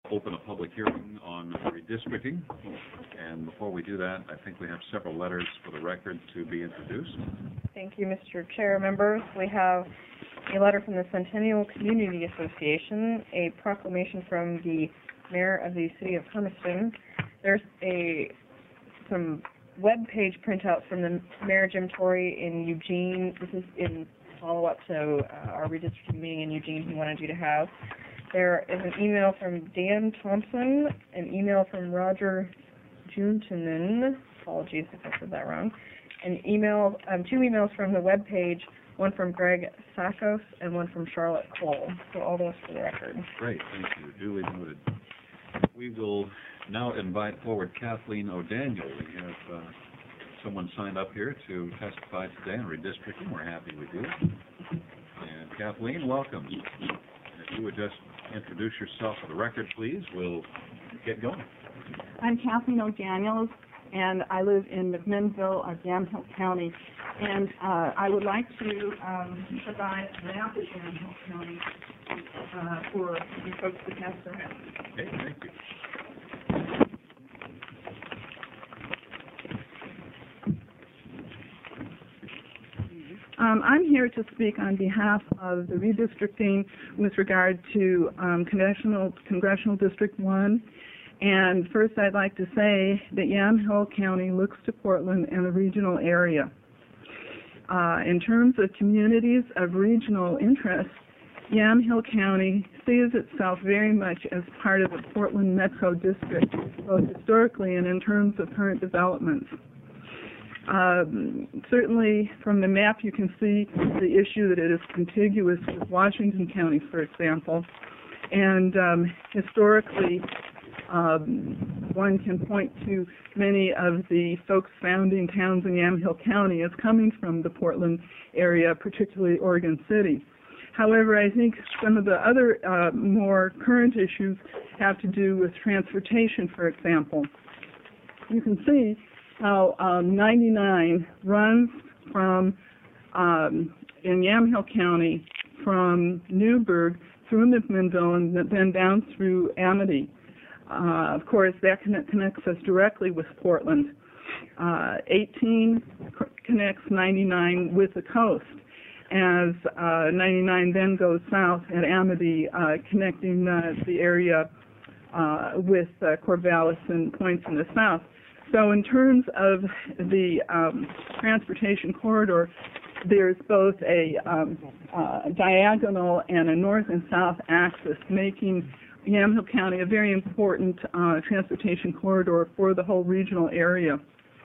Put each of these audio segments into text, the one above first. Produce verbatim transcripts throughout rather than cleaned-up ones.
open a public hearing on redistricting. And before we do that, I think we have several letters for the record to be introduced. Thank you, Mister Chair. Members, we have a letter from the Centennial Community Association, a proclamation from the Mayor of the City of Hermiston. There's a some web page printouts from the Mayor Jim Torrey in Eugene. This is in follow-up to uh, our redistricting meeting in Eugene he wanted you to have. There is an email from Dan Thompson, an email from Roger Juntanen, apologies if I said that wrong, an email, um, two emails from the web page, one from Greg Sakos and one from Charlotte Cole. So all those for the record. Great, thank you. Duly noted. We will now invite forward Kathleen O'Daniel. We have uh, someone signed up here to testify today on redistricting. We're happy we do. And Kathleen, welcome. If you would just introduce yourself for the record, please, we'll get going. I'm Kathleen O'Daniels, and I live in McMinnville, uh, Yamhill County. And uh, I would like to um, provide a map of Yamhill County uh, for you folks to pass around. Okay, thank you. Um, I'm here to speak on behalf of the redistricting with regard to um, Congressional, Congressional District one. And first I'd like to say that Yamhill County looks to Portland and the regional area. Uh, in terms of communities of regional interest, Yamhill County sees itself very much as part of the Portland Metro District, both historically and in terms of current developments. Um, certainly from the map you can see the issue that it is contiguous with Washington County, for example. And um, historically, um, one can point to many of the folks founding towns in Yamhill County as coming from the Portland area, particularly Oregon City. However, I think some of the other uh, more current issues have to do with transportation, for example. You can see how um, ninety-nine runs from, um, in Yamhill County, from Newburgh through McMinnville and then down through Amity. Uh, of course, that connect, connects us directly with Portland. Uh, eighteen connects ninety-nine with the coast, as uh, ninety-nine then goes south at Amity, uh, connecting uh, the area uh, with uh, Corvallis and points in the south. So in terms of the um, transportation corridor, there's both a um, uh, diagonal and a north and south axis, making Yamhill County a very important uh, transportation corridor for the whole regional area.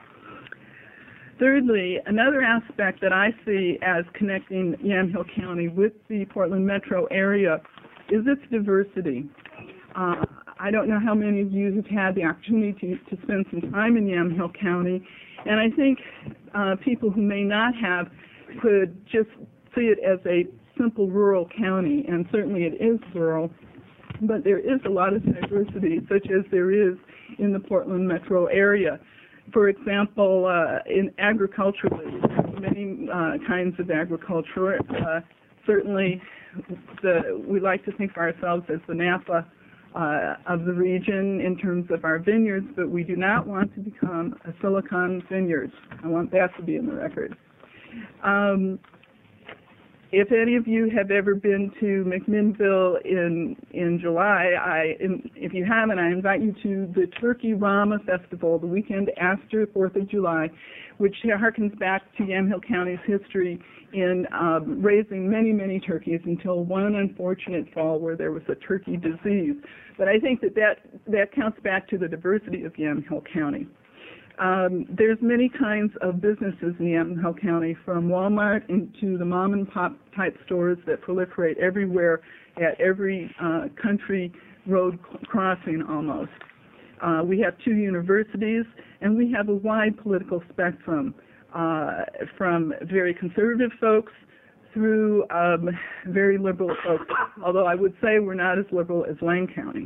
Thirdly, another aspect that I see as connecting Yamhill County with the Portland metro area is its diversity. Uh, I don't know how many of you have had the opportunity to, to spend some time in Yamhill County, and I think uh, people who may not have could just see it as a simple rural county, and certainly it is rural, but there is a lot of diversity, such as there is in the Portland metro area. For example, uh, in agriculturally, many uh, kinds of agriculture. Uh, certainly, the, we like to think of ourselves as the Napa uh, of the region in terms of our vineyards, but we do not want to become a Silicon Vineyards. I want that to be in the record. Um, If any of you have ever been to McMinnville in in July, I in, if you haven't, I invite you to the Turkey Rama Festival, the weekend after fourth of July, which harkens back to Yamhill County's history in um, raising many, many turkeys until one unfortunate fall where there was a turkey disease. But I think that that, that counts back to the diversity of Yamhill County. Um, there's many kinds of businesses in Yamhill County, from Walmart into the mom and pop type stores that proliferate everywhere at every uh, country road crossing almost. Uh, we have two universities, and we have a wide political spectrum, uh, from very conservative folks through um, very liberal folks, although I would say we're not as liberal as Lane County.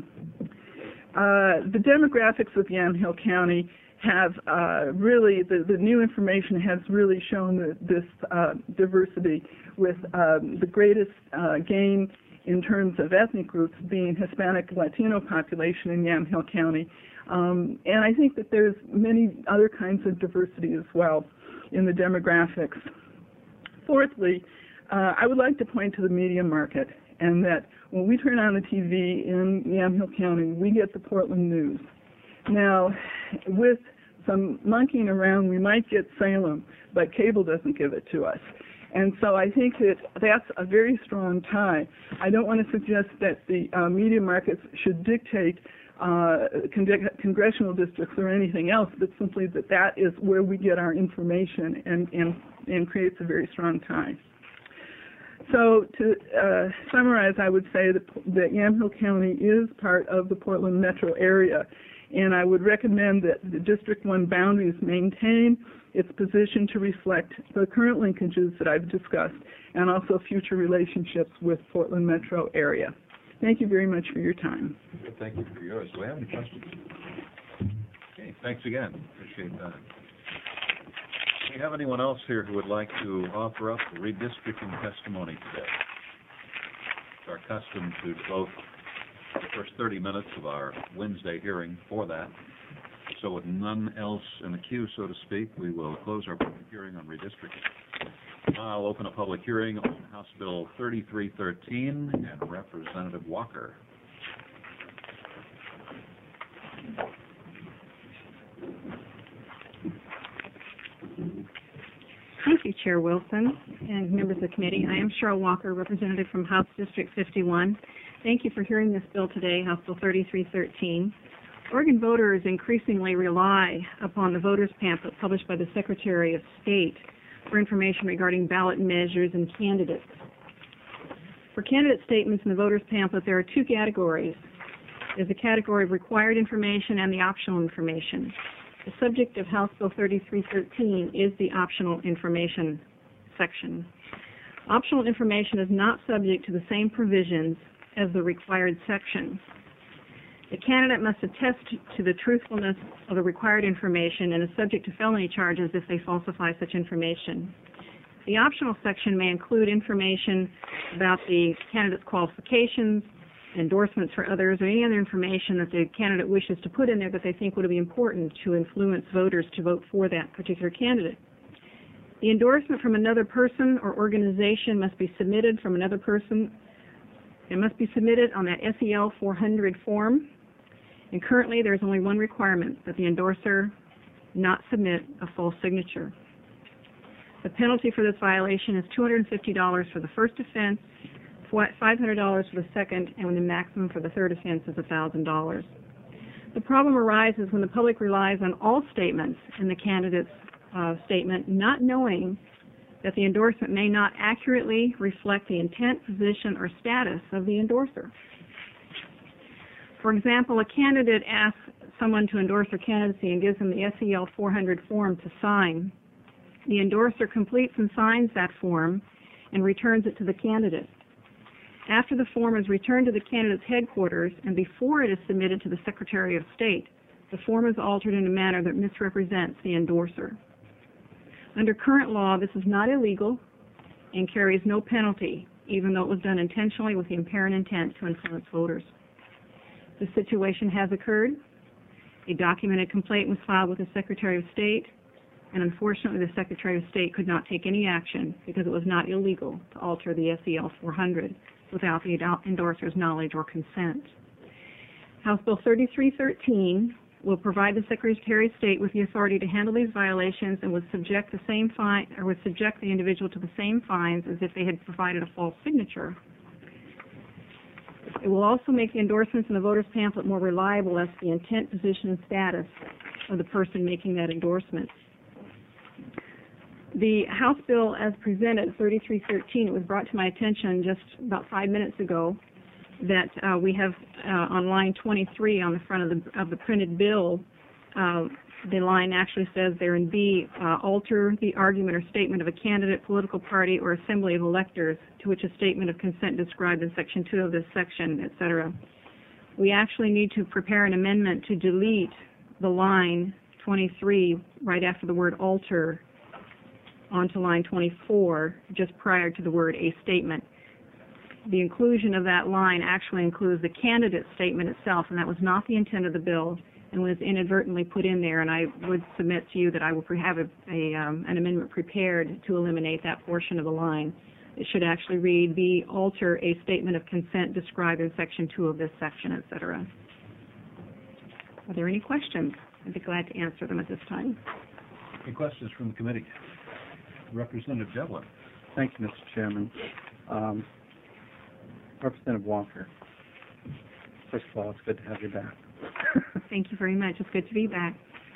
Uh, the demographics of Yamhill County have uh, really, the, the new information has really shown the, this uh, diversity with um, the greatest uh, gain in terms of ethnic groups being Hispanic Latino population in Yamhill County. Um, and I think that there's many other kinds of diversity as well in the demographics. Fourthly, uh, I would like to point to the media market, and that when we turn on the T V in Yamhill County, we get the Portland news. Now, with some monkeying around, we might get Salem, but cable doesn't give it to us. And so I think that that's a very strong tie. I don't want to suggest that the uh, media markets should dictate uh, con congressional districts or anything else, but simply that that is where we get our information, and, and, and creates a very strong tie. So to uh, summarize, I would say that, that Yamhill County is part of the Portland metro area, and I would recommend that the District one boundaries maintain its position to reflect the current linkages that I've discussed, and also future relationships with Portland metro area. Thank you very much for your time. Good, thank you for yours. Do we have any questions? Okay, thanks again. Appreciate that. Do we have anyone else here who would like to offer up redistricting testimony today? It's our custom to devote the first thirty minutes of our Wednesday hearing for that. So with none else in the queue, so to speak, we will close our public hearing on redistricting. Now I'll open a public hearing on House Bill thirty-three thirteen and Representative Walker. Thank you, Chair Wilson and members of the committee. I am Cheryl Walker, representative from House District fifty-one. Thank you for hearing this bill today, House Bill thirty-three thirteen. Oregon voters increasingly rely upon the voters pamphlet published by the Secretary of State for information regarding ballot measures and candidates. For candidate statements in the voters pamphlet, there are two categories. There's the category of required information and the optional information. The subject of House Bill thirty-three thirteen is the optional information section. Optional information is not subject to the same provisions as the required section. The candidate must attest to the truthfulness of the required information and is subject to felony charges if they falsify such information. The optional section may include information about the candidate's qualifications, endorsements for others, or any other information that the candidate wishes to put in there that they think would be important to influence voters to vote for that particular candidate. The endorsement from another person or organization must be submitted from another person. It must be submitted on that S E L four hundred form. And currently there is only one requirement, that the endorser not submit a false signature. The penalty for this violation is two hundred fifty dollars for the first offense, five hundred dollars for the second, and the maximum for the third offense is one thousand dollars. The problem arises when the public relies on all statements in the candidate's uh, statement, not knowing that the endorsement may not accurately reflect the intent, position, or status of the endorser. For example, a candidate asks someone to endorse their candidacy and gives them the S E L four hundred form to sign. The endorser completes and signs that form and returns it to the candidate. After the form is returned to the candidate's headquarters and before it is submitted to the Secretary of State, the form is altered in a manner that misrepresents the endorser. Under current law, this is not illegal and carries no penalty, even though it was done intentionally with the apparent intent to influence voters. This situation has occurred. A documented complaint was filed with the Secretary of State, and unfortunately the Secretary of State could not take any action because it was not illegal to alter the S E L four hundred without the endorser's knowledge or consent. House Bill thirty-three thirteen will provide the Secretary of State with the authority to handle these violations and would subject the same fine, or would subject the individual to the same fines as if they had provided a false signature. It will also make the endorsements in the voter's pamphlet more reliable as to the intent, position, and status of the person making that endorsement. The House bill as presented, thirty-three thirteen, it was brought to my attention just about five minutes ago that uh, we have uh, on line twenty-three on the front of the, of the printed bill, uh, the line actually says there in B, uh, alter the argument or statement of a candidate, political party, or assembly of electors to which a statement of consent described in section two of this section, et cetera. We actually need to prepare an amendment to delete the line twenty-three right after the word alter onto line twenty-four just prior to the word a statement. the inclusion of that line actually includes the candidate statement itself, and that was not the intent of the bill and was inadvertently put in there. And I would submit to you that I will pre- have a, a, um, an amendment prepared to eliminate that portion of the line. It should actually read, "Be alter a statement of consent described in section two of this section," et cetera. Are there any questions? I'd be glad to answer them at this time. Any questions from the committee? Representative Devlin. Thank you, Mister Chairman. Um, Representative Walker, first of all, it's good to have you back. Thank you very much. It's good to be back.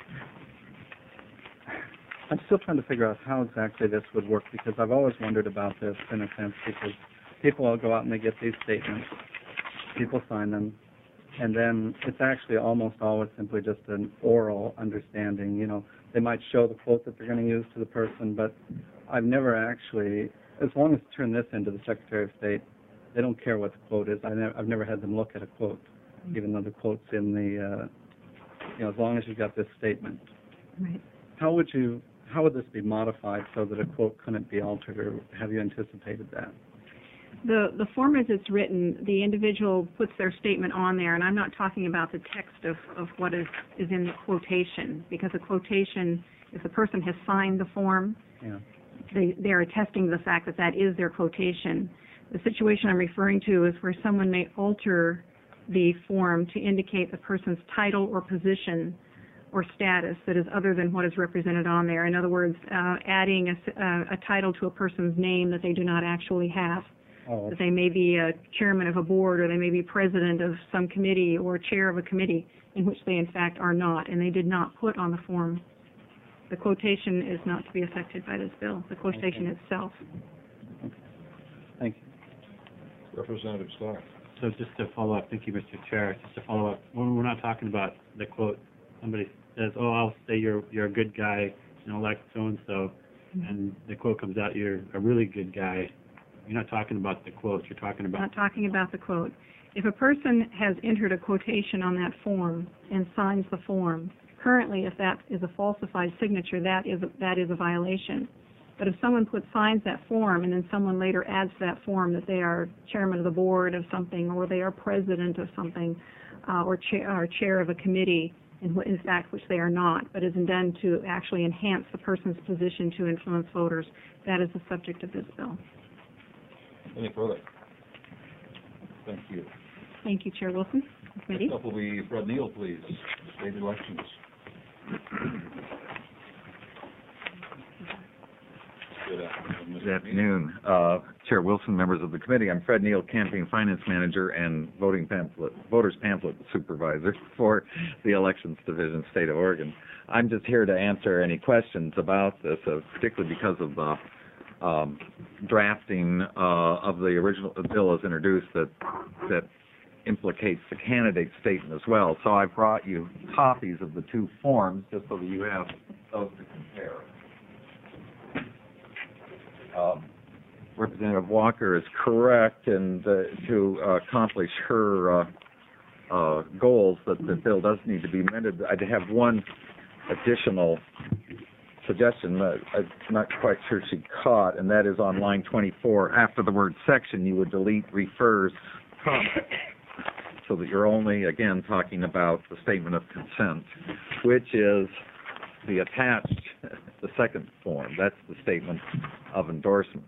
I'm still trying to figure out how exactly this would work, because I've always wondered about this in a sense, because people all go out and they get these statements, people sign them, and then it's actually almost always simply just an oral understanding. You know, they might show the quote that they're going to use to the person, but I've never actually, as long as I turn this into the Secretary of State, they don't care what the quote is. I never, I've never had them look at a quote, even though the quote's in the, uh, you know, as long as you've got this statement. Right. How would you, how would this be modified so that a quote couldn't be altered, or have you anticipated that? The the form as it's written, the individual puts their statement on there, and I'm not talking about the text of, of what is, is in the quotation, because a quotation, if the person has signed the form, Yeah. they, they're attesting to the fact that that is their quotation. The situation I'm referring to is where someone may alter the form to indicate the person's title or position or status that is other than what is represented on there. In other words, uh, adding a, uh, a title to a person's name that they do not actually have. Oh, That they may be a chairman of a board, or they may be president of some committee or chair of a committee, in which they in fact are not, and they did not put on the form. The quotation is not to be affected by this bill, the quotation Okay. itself. Thank you. Representative Starr. So just to follow up, thank you, Mister Chair, just to follow up, when we're not talking about the quote, somebody says, "Oh, I'll say you're you're a good guy, you know, like so-and-so," and the quote comes out, "You're a really good guy." You're not talking about the quote, you're talking about... Not talking about the quote. If a person has entered a quotation on that form and signs the form, currently if that is a falsified signature, that is a, that is a violation. But if someone puts signs that form and then someone later adds to that form that they are chairman of the board of something, or they are president of something, uh, or, chair, or chair of a committee, in, in fact which they are not, but is done to actually enhance the person's position to influence voters, that is the subject of this bill. Any further? Thank you. Thank you, Chair Wilson. Committee. Next up will be Fred Neal, please. State elections. Good afternoon, Mister Good afternoon, uh, Chair Wilson, members of the committee. I'm Fred Neal, Campaign Finance Manager and voting pamphlet, Voters Pamphlet Supervisor for the Elections Division, State of Oregon. I'm just here to answer any questions about this, uh, particularly because of the um, drafting uh, of the original bill as introduced that that implicates the candidate statement as well. So I brought you copies of the two forms just so that you have those to compare. Um, Representative Walker is correct, and uh, to uh, accomplish her uh, uh, goals, that the bill does need to be amended. I'd have one additional suggestion that I'm not quite sure she caught, and that is on line twenty-four. After the word section, you would delete refers, comma, so that you're only, again, talking about the statement of consent, which is the attached, the second form. That's the statement of endorsement.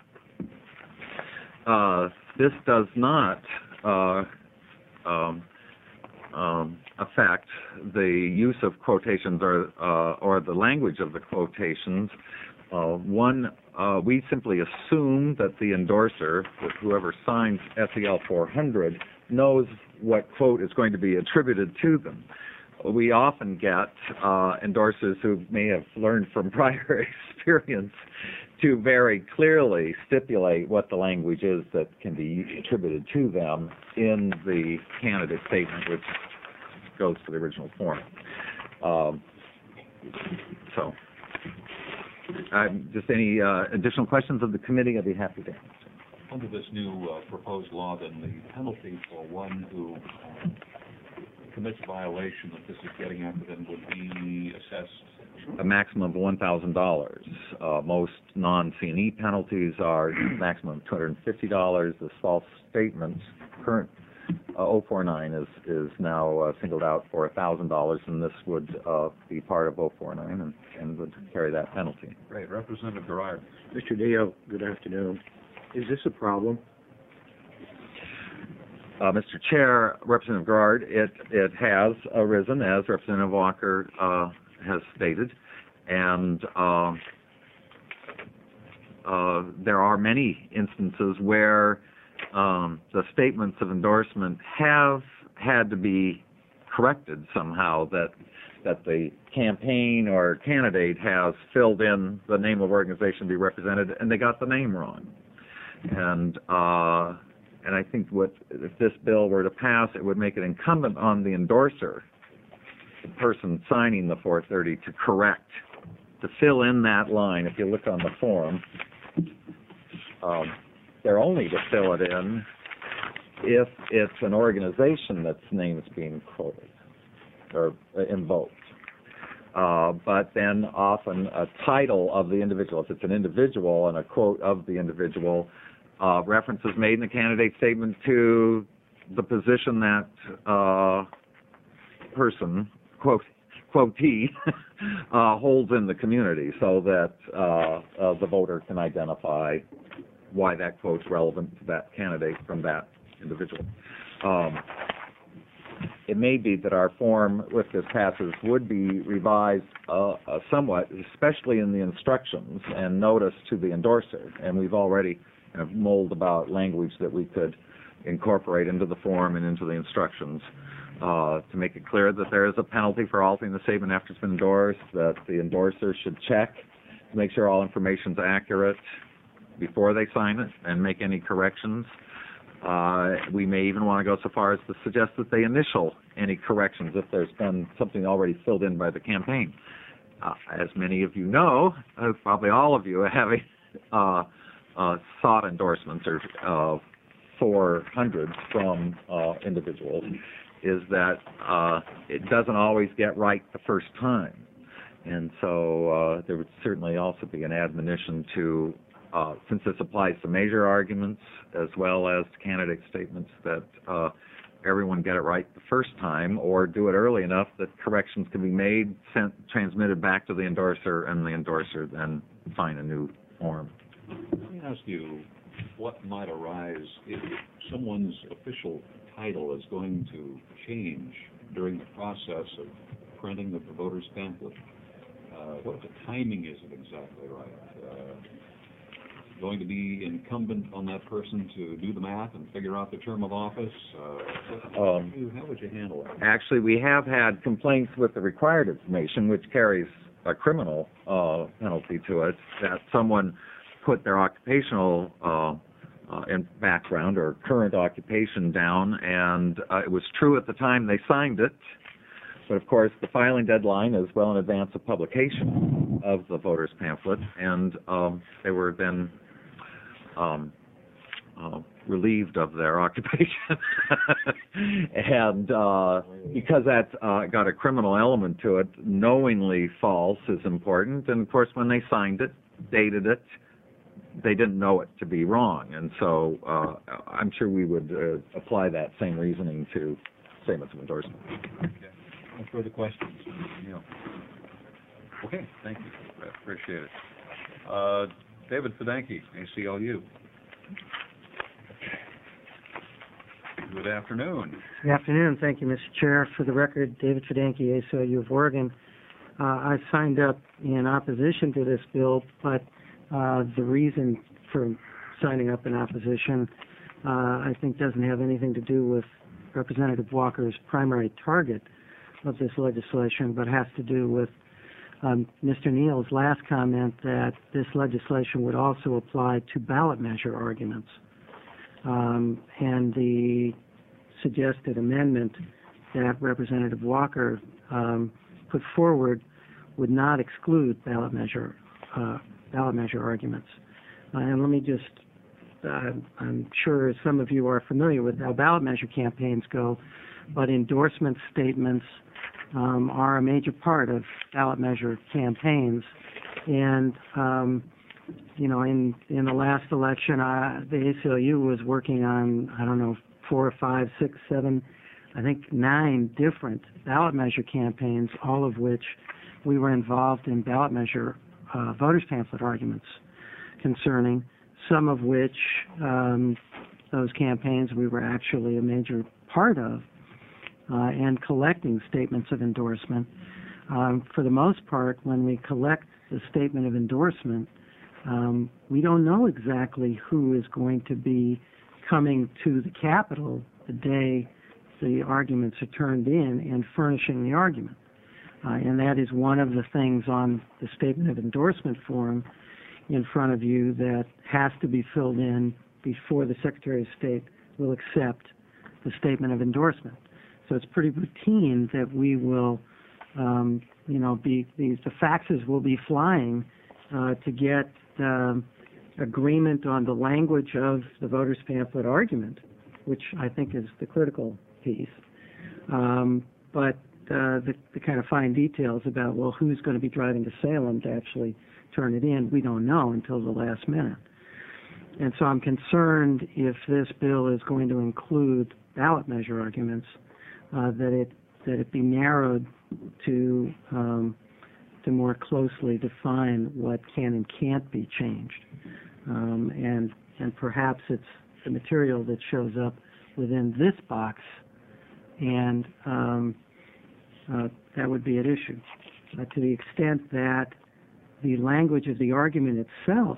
Uh, this does not uh, um, um, affect the use of quotations or uh, or the language of the quotations. Uh, one, uh, we simply assume that the endorser, whoever signs S E L four hundred, knows what quote is going to be attributed to them. We often get uh, endorsers who may have learned from prior experience to very clearly stipulate what the language is that can be attributed to them in the candidate statement, which goes to the original form. Um, so, uh, just any uh, additional questions of the committee, I'd be happy to answer. Under this new uh, proposed law, then the penalty for one who uh, commits a violation that this is getting after, then would be assessed? A maximum of one thousand dollars. Uh, most non-C and E penalties are maximum of two hundred fifty dollars. This false statements, current uh, oh four nine is, is now uh, singled out for one thousand dollars, and this would uh, be part of oh four nine and, and would carry that penalty. Great. Representative Gerard. Mister Deo, good afternoon. Is this a problem? Uh, Mister Chair, Representative Gerard, it, it has arisen, as Representative Walker uh, has stated, and uh, uh, there are many instances where um, the statements of endorsement have had to be corrected somehow, that that the campaign or candidate has filled in the name of organization to be represented, and they got the name wrong. And uh, and I think what if this bill were to pass, it would make it incumbent on the endorser, the person signing the four thirty, to correct, to fill in that line. If you look on the form, um, they're only to fill it in if it's an organization that's name is being quoted or invoked. Uh, but then often a title of the individual, if it's an individual and a quote of the individual, uh, references made in the candidate statement to the position that uh, person, quote, quotee, uh, holds in the community, so that uh, uh, the voter can identify why that quote's relevant to that candidate from that individual. Um, it may be that our form, if this passes, would be revised uh, uh, somewhat, especially in the instructions and notice to the endorser. And we've already kind of mulled about language that we could incorporate into the form and into the instructions uh, to make it clear that there is a penalty for altering the statement after it's been endorsed, that the endorser should check to make sure all information is accurate before they sign it and make any corrections. Uh, we may even want to go so far as to suggest that they initial any corrections if there's been something already filled in by the campaign. Uh, as many of you know, uh, probably all of you, having uh, uh, sought endorsements or uh, four hundred from uh, individuals, is that uh, it doesn't always get right the first time. And so uh, there would certainly also be an admonition to Uh, since this applies to major arguments as well as to candidate statements, that uh, everyone get it right the first time, or do it early enough that corrections can be made, sent, transmitted back to the endorser, and the endorser then sign a new form. Let me ask you, what might arise if someone's official title is going to change during the process of printing the voter's pamphlet? Uh, what the timing isn't exactly right. Uh, going to be incumbent on that person to do the math and figure out the term of office? Uh, Um, how would you handle it? Actually, we have had complaints with the required information, which carries a criminal uh, penalty to it, that someone put their occupational uh, uh, in background or current occupation down, and uh, it was true at the time they signed it. But, of course, the filing deadline is well in advance of publication of the voter's pamphlet, and um, they were then um, uh, relieved of their occupation. And uh, because that uh, got a criminal element to it, knowingly false is important. And, of course, when they signed it, dated it, they didn't know it to be wrong. And so uh, I'm sure we would uh, apply that same reasoning to statements of endorsement. Okay. No further questions? Neil. Okay, thank you. I appreciate it. Uh, David Fidanki, A C L U. Good afternoon. Good afternoon. Thank you, Mister Chair. For the record, David Fidanki, A C L U of Oregon. Uh, I signed up in opposition to this bill, but uh, the reason for signing up in opposition, uh, I think, doesn't have anything to do with Representative Walker's primary target of this legislation, but has to do with um, Mister Neal's last comment that this legislation would also apply to ballot measure arguments. Um, and the suggested amendment that Representative Walker um, put forward would not exclude ballot measure uh, ballot measure arguments. Uh, and let me just, uh, I'm sure some of you are familiar with how ballot measure campaigns go. but endorsement statements um, are a major part of ballot measure campaigns. And, um, you know, in, in the last election, uh, the A C L U was working on, I don't know, four or five, six, seven, I think nine different ballot measure campaigns, all of which we were involved in ballot measure uh, voters pamphlet arguments concerning, some of which um, those campaigns we were actually a major part of, uh, and collecting statements of endorsement. Um, for the most part, when we collect the statement of endorsement, um, we don't know exactly who is going to be coming to the Capitol the day the arguments are turned in and furnishing the argument. Uh, and that is one of the things on the statement of endorsement form in front of you that has to be filled in before the Secretary of State will accept the statement of endorsement. So it's pretty routine that we will, um, you know, be these the faxes will be flying uh, to get uh, agreement on the language of the voters pamphlet argument, which I think is the critical piece. Um, but uh, the, the kind of fine details about, well, who's going to be driving to Salem to actually turn it in, we don't know until the last minute. And so I'm concerned if this bill is going to include ballot measure arguments, uh, that it that it be narrowed to um, to more closely define what can and can't be changed, um, and and perhaps it's the material that shows up within this box, and um, uh, that would be at issue. Uh, to the extent that the language of the argument itself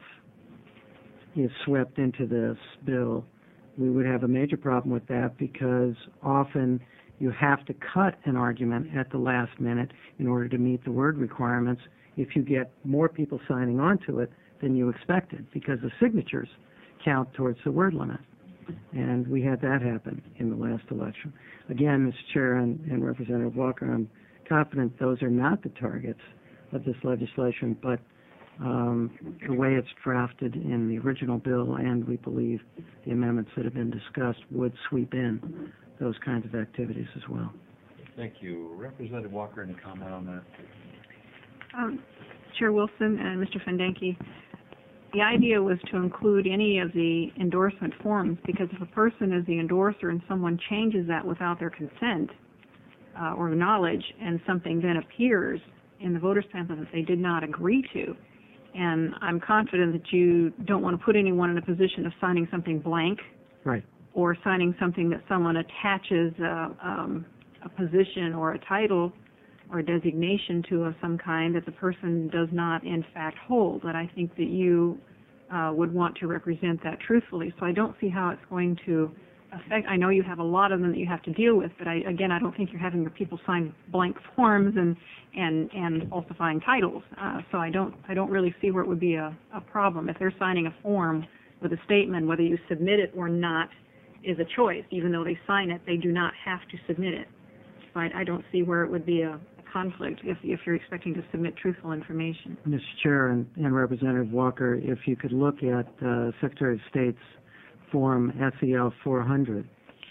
is swept into this bill, we would have a major problem with that, because often you have to cut an argument at the last minute in order to meet the word requirements if you get more people signing on to it than you expected, because the signatures count towards the word limit. And we had that happen in the last election. Again, Mister Chair and, and Representative Walker, I'm confident those are not the targets of this legislation, but um, the way it's drafted in the original bill, and we believe the amendments that have been discussed would sweep in those kinds of activities as well. Thank you. Representative Walker, any comment on that? Um, Chair Wilson and Mister Fandanke, the idea was to include any of the endorsement forms, because if a person is the endorser and someone changes that without their consent uh, or knowledge, and something then appears in the voter's pamphlet that they did not agree to, and I'm confident that you don't want to put anyone in a position of signing something blank, right, or signing something that someone attaches uh, um, a position or a title or a designation to of some kind that the person does not in fact hold. That I think that you uh, would want to represent that truthfully. So I don't see how it's going to affect. I know you have a lot of them that you have to deal with, but I, again, I don't think you're having your people sign blank forms and and and falsifying titles. Uh, so I don't I don't really see where it would be a, a problem if they're signing a form with a statement. Whether you submit it or not is a choice. Even though they sign it, they do not have to submit it. So I, I don't see where it would be a conflict if, if you're expecting to submit truthful information. Mister Chair and, and Representative Walker, if you could look at uh, Secretary of State's Form S E L four hundred,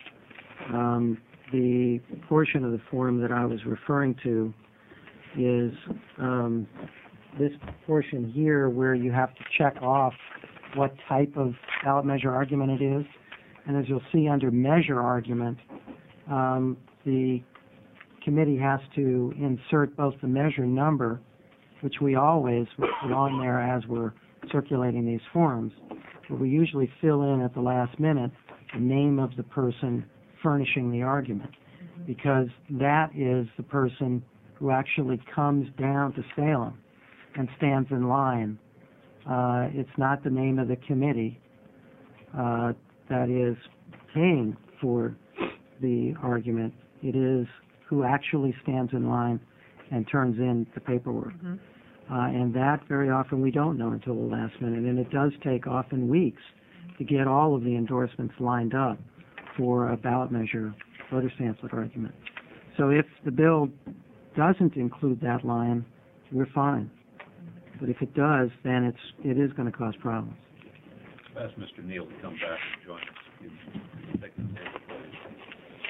um, the portion of the form that I was referring to is um, this portion here where you have to check off what type of ballot measure argument it is. And as you'll see under measure argument, um, the committee has to insert both the measure number, which we always put on there as we're circulating these forms, but we usually fill in at the last minute the name of the person furnishing the argument, because that is the person who actually comes down to Salem and stands in line. Uh, it's not the name of the committee uh, that is paying for the argument. It is who actually stands in line and turns in the paperwork. Mm-hmm. Uh, and that very often we don't know until the last minute, and it does take often weeks to get all of the endorsements lined up for a ballot measure voter pamphlet argument. So if the bill doesn't include that line, we're fine. But if it does, then it's it is going to cause problems. Ask Mister Neal to come back and join us. Take the table, please.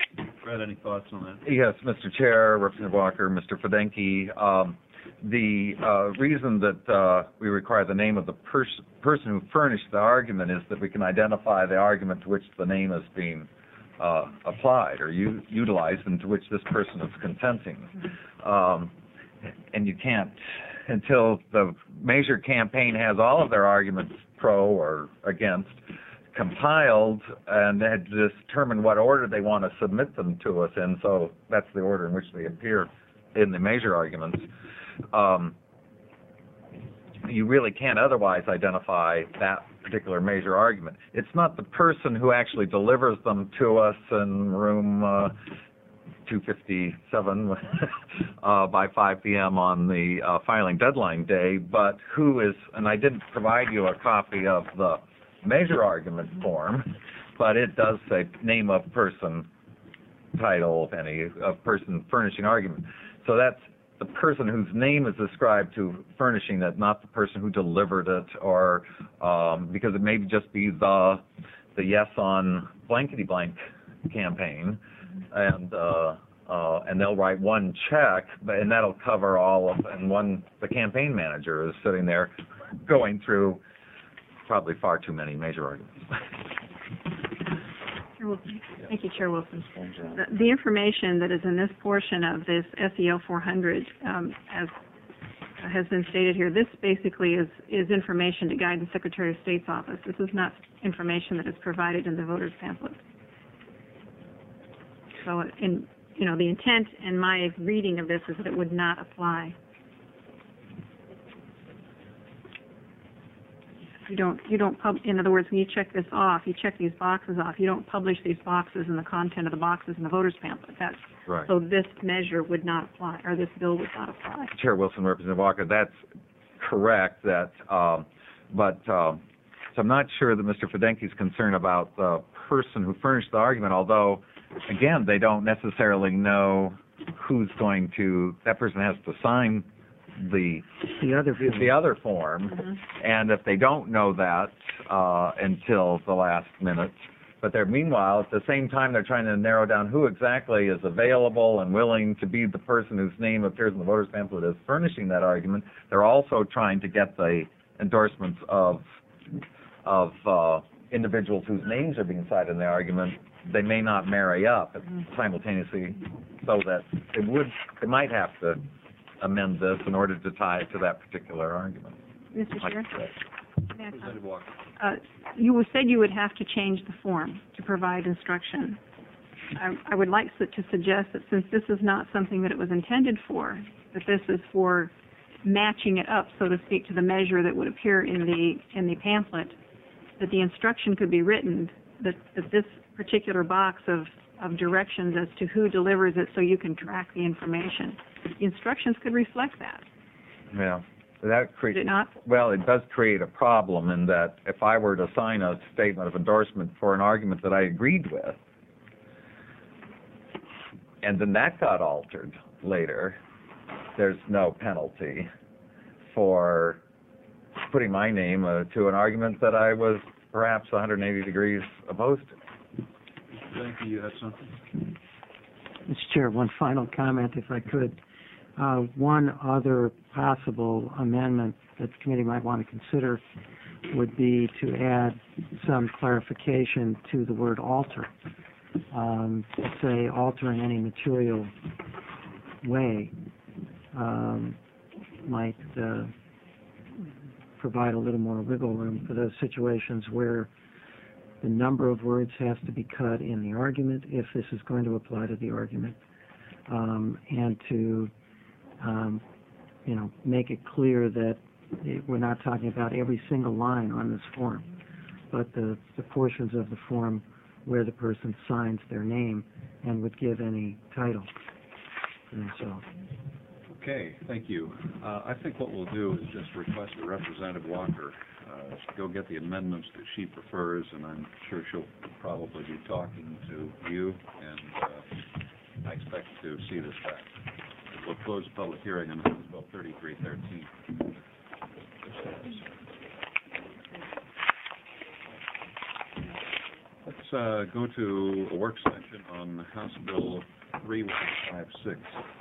Brad, any thoughts on that? Yes, Mister Chair, Representative Walker, Mister Fedenki. Um, the uh, reason that uh, we require the name of the pers- person who furnished the argument is that we can identify the argument to which the name is being uh, applied or u- utilized and to which this person is consenting. Um, and you can't, until the measure campaign has all of their arguments pro or against compiled and had to determine what order they want to submit them to us in, so that's the order in which they appear in the measure arguments. Um, you really can't otherwise identify that particular measure argument. It's not the person who actually delivers them to us in room uh, two fifty-seven uh, by five p.m. on the uh, filing deadline day, but who is, and I didn't provide you a copy of the measure argument form, but it does say name of person, title, if any, of person furnishing argument. So that's the person whose name is ascribed to furnishing it, not the person who delivered it, or um, because it may just be the the yes on blankety blank campaign, and uh, uh, and they'll write one check, but and that'll cover all of, and one the campaign manager is sitting there going through probably far too many measure arguments. Chair Wilson. Thank you, Chair Wilson. The, the information that is in this portion of this S E O four hundred, um, as has been stated here, this basically is, is information to guide the Secretary of State's office. This is not information that is provided in the voter's pamphlet. So, in, you know, the intent in my reading of this is that it would not apply. You don't, you don't pub, in other words, when you check this off, you check these boxes off, you don't publish these boxes and the content of the boxes in the voter's pamphlet. That's, Right. So this measure would not apply, or this bill would not apply. Chair Wilson, Representative Walker, that's correct. That, um, but um, so I'm not sure that Mister Fedenki's concerned about the person who furnished the argument. Although, again, they don't necessarily know who's going to. That person has to sign the The other the, the other form, Mm-hmm. and if they don't know that uh, until the last minute. But they're, meanwhile, at the same time, they're trying to narrow down who exactly is available and willing to be the person whose name appears in the voter's pamphlet as furnishing that argument. They're also trying to get the endorsements of of uh, individuals whose names are being cited in the argument. They may not marry up simultaneously, so that they would, they might have to amend this in order to tie it to that particular argument. Mister Like Chair? that. May I comment? Representative Walker. Uh, you said you would have to change the form to provide instruction. I, I would like to suggest that since this is not something that it was intended for, that this is for matching it up, so to speak, to the measure that would appear in the in the pamphlet, that the instruction could be written that, that this particular box of, of directions as to who delivers it so you can track the information. The instructions could reflect that. Yeah. That creates, Did it not? well, it does create a problem in that if I were to sign a statement of endorsement for an argument that I agreed with, and then that got altered later, there's no penalty for putting my name uh, to an argument that I was perhaps one hundred eighty degrees opposed to. Thank you. You had something? Mister Chair, one final comment, if I could. Uh, one other possible amendment that the committee might want to consider would be to add some clarification to the word alter. Um, say alter in any material way um, might uh, provide a little more wiggle room for those situations where the number of words has to be cut in the argument, if this is going to apply to the argument, um, and to Um, you know, make it clear that it, we're not talking about every single line on this form, but the, the portions of the form where the person signs their name and would give any title for themselves. Okay, thank you. Uh, I think what we'll do is just request that Representative Walker uh, go get the amendments that she prefers, and I'm sure she'll probably be talking to you, and uh, I expect to see this back. We'll close the public hearing on House Bill thirty-three thirteen. Let's uh, go to a work session on House Bill three one five six.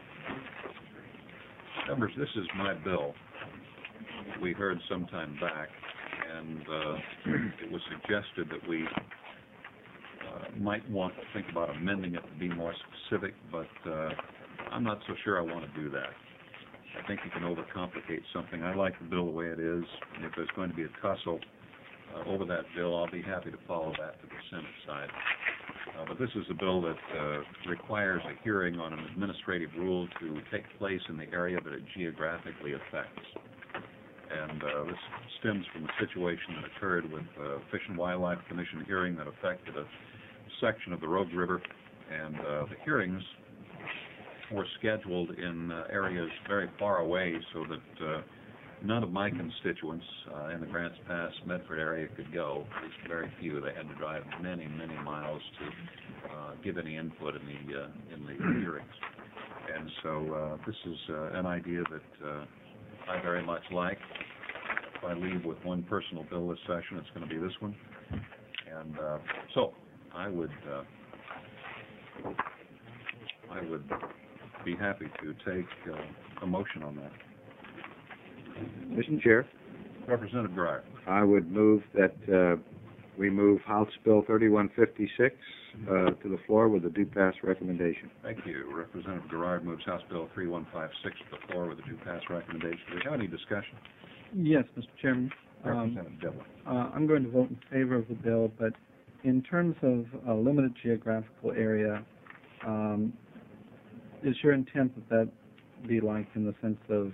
Members, this is my bill. We heard some time back, and uh, it was suggested that we uh, might want to think about amending it to be more specific, but uh, I'm not so sure I want to do that. I think you can overcomplicate something. I like the bill the way it is, and if there's going to be a tussle uh, over that bill, I'll be happy to follow that to the Senate side. Uh, but this is a bill that uh, requires a hearing on an administrative rule to take place in the area that it geographically affects. And uh, this stems from a situation that occurred with uh, Fish and Wildlife Commission hearing that affected a section of the Rogue River, and uh, the hearings were scheduled in uh, areas very far away so that uh, none of my constituents uh, in the Grants Pass, Medford area could go, at least very few. They had to drive many, many miles to uh, give any input in the, uh, in the hearings. And so uh, this is uh, an idea that uh, I very much like. If I leave with one personal bill this session, it's going to be this one. And uh, so I would, uh, I would be happy to take uh, a motion on that. Mister Chair, Representative Gerard. I would move that uh, we move House Bill thirty-one fifty-six uh, to the floor with a due pass recommendation. Thank you. Representative Gerard moves House Bill three one five six to the floor with a due pass recommendation. Do we have any discussion? Yes, Mister Chairman. Um, Representative Devlin. uh, I'm going to vote in favor of the bill, but in terms of a limited geographical area, um, is your intent that that be like in the sense of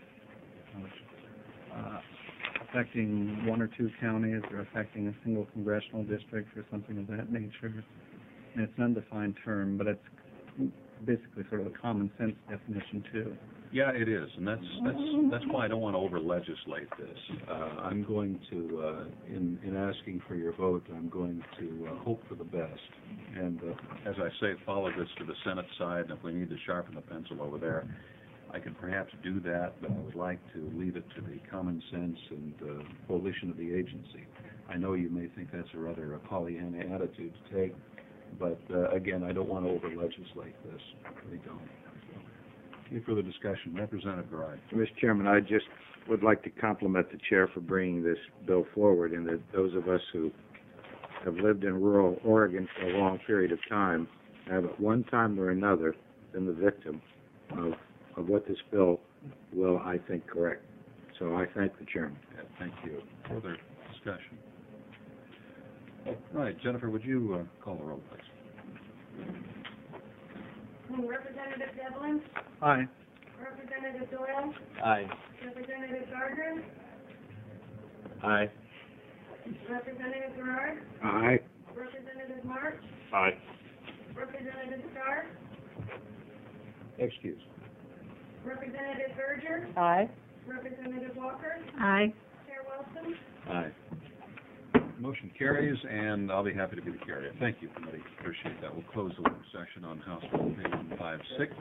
uh, affecting one or two counties or affecting a single congressional district or something of that nature? And it's an undefined term, but it's basically sort of a common sense definition too. Yeah, it is, and that's that's that's why I don't want to over legislate this. Uh, I'm going to, uh, in in asking for your vote, I'm going to uh, hope for the best. And uh, as I say, follow this to the Senate side, and if we need to sharpen the pencil over there, I can perhaps do that. But I would like to leave it to the common sense and uh, volition of the agency. I know you may think that's a rather a Pollyanna attitude to take, but uh, again, I don't want to over legislate this. I really don't. Any further discussion? Representative Gerard. Mister Chairman, I just would like to compliment the chair for bringing this bill forward, and that those of us who have lived in rural Oregon for a long period of time have at one time or another been the victim of, of what this bill will, I think, correct. So I thank the chairman. Yeah, thank you. Further discussion? All right, Jennifer, would you uh, call the roll, please? Representative Devlin? Aye. Representative Doyle? Aye. Representative Gardner? Aye. Representative Gerard? Aye. Representative March? Aye. Representative Starr? Excuse. Representative Berger? Aye. Representative Walker? Aye. Chair Wilson? Aye. Motion carries, and I'll be happy to be the carrier. Thank you, committee. Appreciate that. We'll close the work session on House Bill three one five six.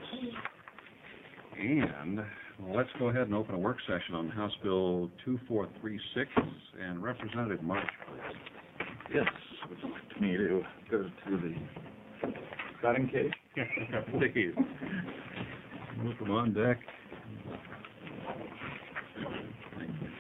And well, let's go ahead and open a work session on House Bill two four three six. And Representative March, please. Yes, would you like me to go to the cutting cage? Please. Welcome on deck. Thank you.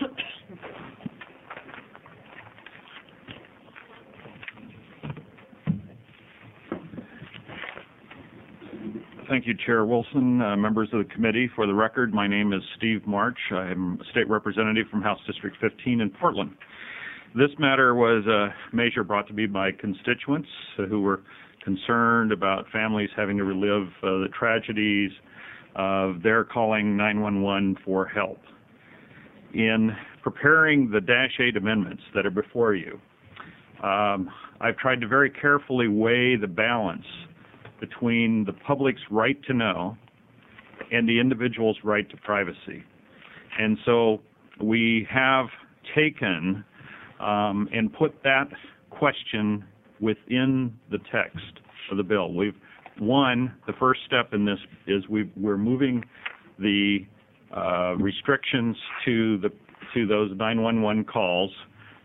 Thank you, Chair Wilson, uh, members of the committee. For the record, my name is Steve March. I am a state representative from House District fifteen in Portland. This matter was a measure brought to me by constituents uh, who were concerned about families having to relive uh, the tragedies of their calling nine one one for help. In preparing the Dash eight amendments that are before you, um, I've tried to very carefully weigh the balance between the public's right to know and the individual's right to privacy. And so we have taken um, and put that question within the text of the bill. We've, one, the first step in this is we've, we're moving the uh, restrictions to the to those nine one one calls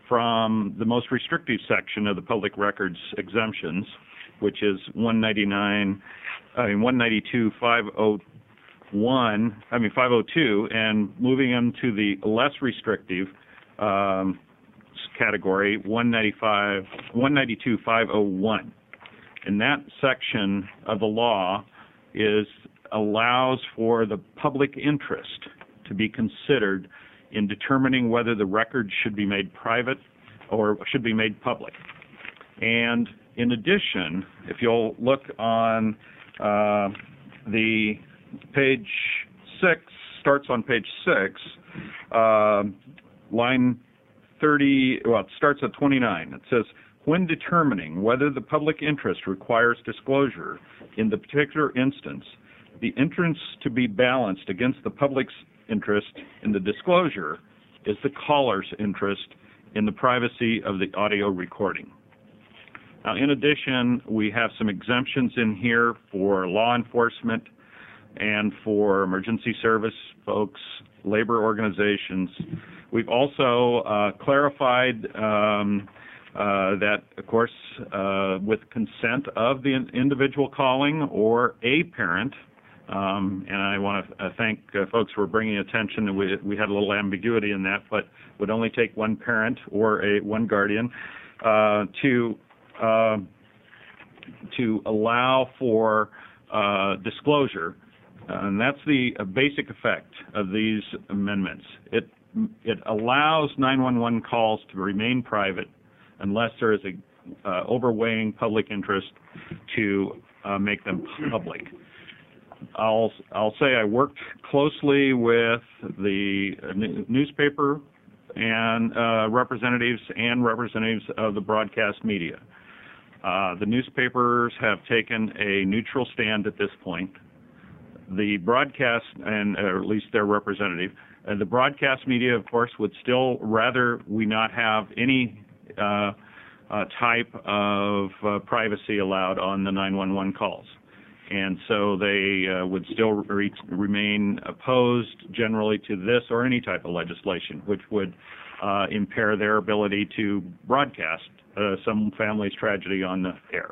from the most restrictive section of the public records exemptions, which is one ninety-nine, I mean one ninety-two five oh one, I mean five oh two, and moving them to the less restrictive um, category one ninety-five, one ninety-two five oh one. And that section of the law is allows for the public interest to be considered in determining whether the record should be made private or should be made public. And in addition, if you'll look on uh, the page six, starts on page six, uh, line thirty, well, it starts at twenty-nine. It says, when determining whether the public interest requires disclosure in the particular instance, the interest to be balanced against the public's interest in the disclosure is the caller's interest in the privacy of the audio recording. Now, in addition, we have some exemptions in here for law enforcement and for emergency service folks, labor organizations. We've also uh, clarified um, uh, that, of course, uh, with consent of the individual calling or a parent, Um, and I want to uh, thank uh, folks for bringing attention. We, we had a little ambiguity in that, but would only take one parent or a one guardian uh, to uh, to allow for uh, disclosure, uh, and that's the uh, basic effect of these amendments. It it allows nine one one calls to remain private unless there is a uh, overweighing public interest to uh, make them public. I'll I'll say I worked closely with the newspaper and uh, representatives and representatives of the broadcast media. Uh, the newspapers have taken a neutral stand at this point. The broadcast, and or at least their representative, uh, the broadcast media, of course, would still rather we not have any uh, uh, type of uh, privacy allowed on the nine one one calls. And so they uh, would still re remain opposed generally to this or any type of legislation, which would uh, impair their ability to broadcast uh, some family's tragedy on the air.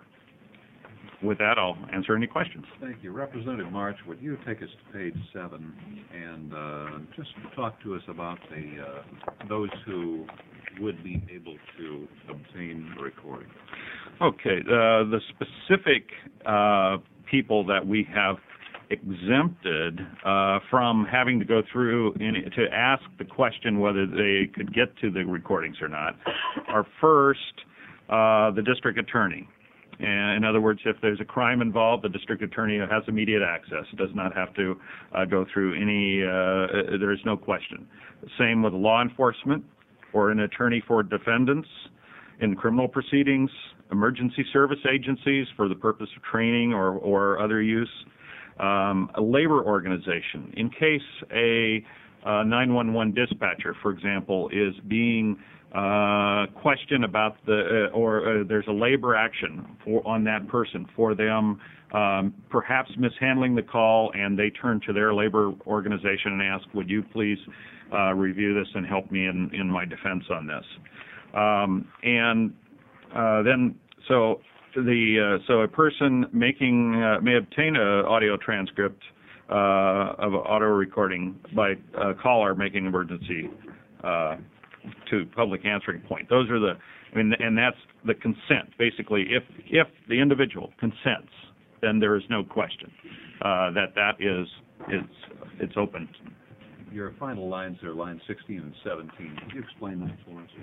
With that, I'll answer any questions. Thank you. Representative March, would you take us to page seven and uh, just talk to us about the uh, those who would be able to obtain the recording? Okay. Uh, the specific uh, people that we have exempted uh, from having to go through in, to ask the question whether they could get to the recordings or not are first uh, the district attorney. And in other words, if there's a crime involved, the district attorney has immediate access. Does not have to uh, go through any, uh, there is no question. Same with law enforcement or an attorney for defendants in criminal proceedings, emergency service agencies for the purpose of training or, or other use, um, a labor organization. In case a uh, nine one one dispatcher, for example, is being uh, questioned about the, uh, or uh, there's a labor action for, on that person for them um, perhaps mishandling the call, and they turn to their labor organization and ask, would you please uh, review this and help me in, in my defense on this? Um, and uh, then, so the uh, so a person making uh, may obtain an audio transcript uh, of an audio recording by a caller making emergency uh, to public answering point. Those are the, I mean, and that's the consent. Basically, if if the individual consents, then there is no question uh, that that is it's it's open. Your final lines are lines sixteen and seventeen. Could you explain that for us?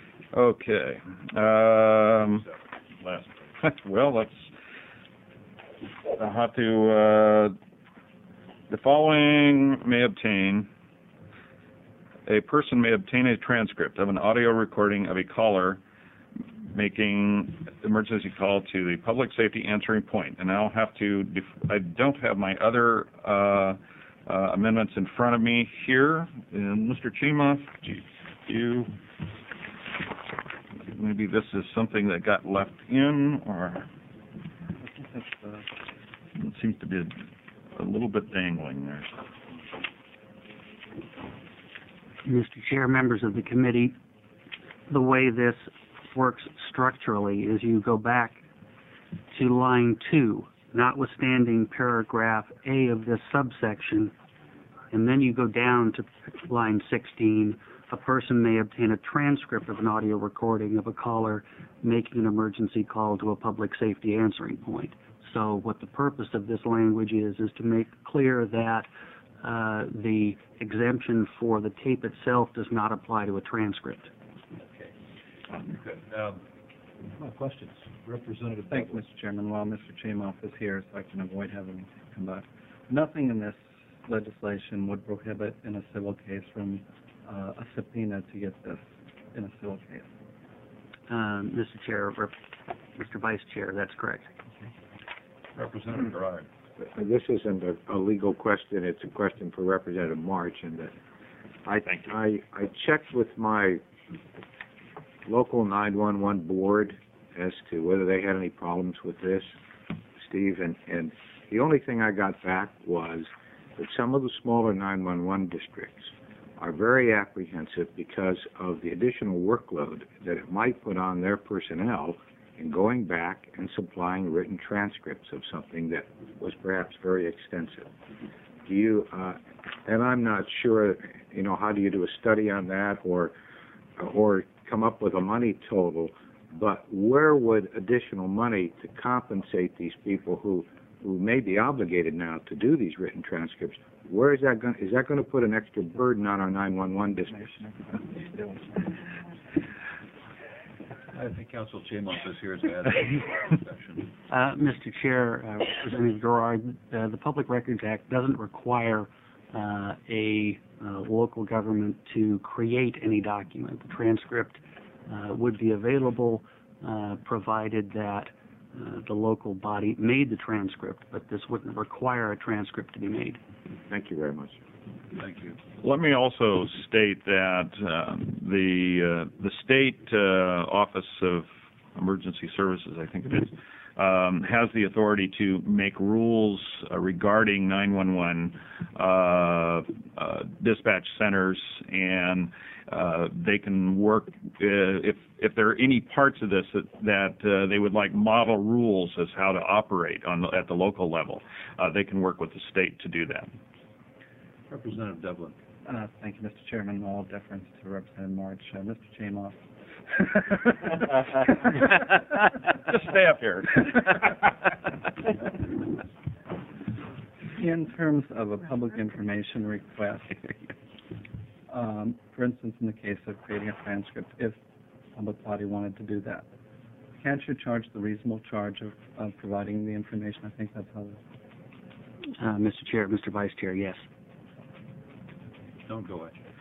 Okay. Um, last. Well, let's. I'll have to. Uh, the following may obtain. A person may obtain a transcript of an audio recording of a caller making emergency call to the public safety answering point, and I'll have to. Def I don't have my other. Uh, Uh, amendments in front of me here. And Mister Chima, you, maybe this is something that got left in, or uh, it seems to be a, a little bit dangling there. Mister Chair, members of the committee, the way this works structurally is you go back to line two, notwithstanding paragraph A of this subsection, and then you go down to line sixteen, a person may obtain a transcript of an audio recording of a caller making an emergency call to a public safety answering point. So what the purpose of this language is, is to make clear that uh, the exemption for the tape itself does not apply to a transcript. Okay. Good. Um, well, questions? Representative Thank you, Douglas. Mister Chairman. While Mister Chamoff is here, so I can avoid having him come back. Nothing in this legislation would prohibit in a civil case from uh, a subpoena to get this in a civil case. Um, Mister Chair, Rep- Mister Vice Chair, that's correct. Representative Gerard. This isn't a, a legal question, it's a question for Representative March, and that I, I, I checked with my local nine one one board as to whether they had any problems with this, Steve, and, and the only thing I got back was that some of the smaller nine one one districts are very apprehensive because of the additional workload that it might put on their personnel in going back and supplying written transcripts of something that was perhaps very extensive. Do you, uh, and I'm not sure, you know, how do you do a study on that or, or come up with a money total, but where would additional money to compensate these people who, who may be obligated now to do these written transcripts, where is that going, is that going to put an extra burden on our nine one one districts? I think Council Chamoff is here to add to the discussion. Uh, Mister Chair, uh, Representative Gerard, uh, the Public Records Act doesn't require uh, a uh, local government to create any document. The transcript uh, would be available uh, provided that uh, the local body made the transcript, but this wouldn't require a transcript to be made. Thank you very much. Thank you. Let me also state that um, the uh, the state uh, Office of Emergency Services, I think it is, um, has the authority to make rules uh, regarding nine one one uh, uh, dispatch centers, and uh, they can work uh, if if there are any parts of this that, that uh, they would like model rules as how to operate on the, at the local level. Uh, they can work with the state to do that. Representative Devlin. Uh, thank you, Mister Chairman. All deference to Representative March. Uh, Mister Chamoff. Just stay up here. In terms of a public information request, um, for instance, in the case of creating a transcript, if a public body wanted to do that, can't you charge the reasonable charge of, of providing the information? I think that's how. Uh, Mister Chair, Mister Vice Chair, yes. Don't go at you.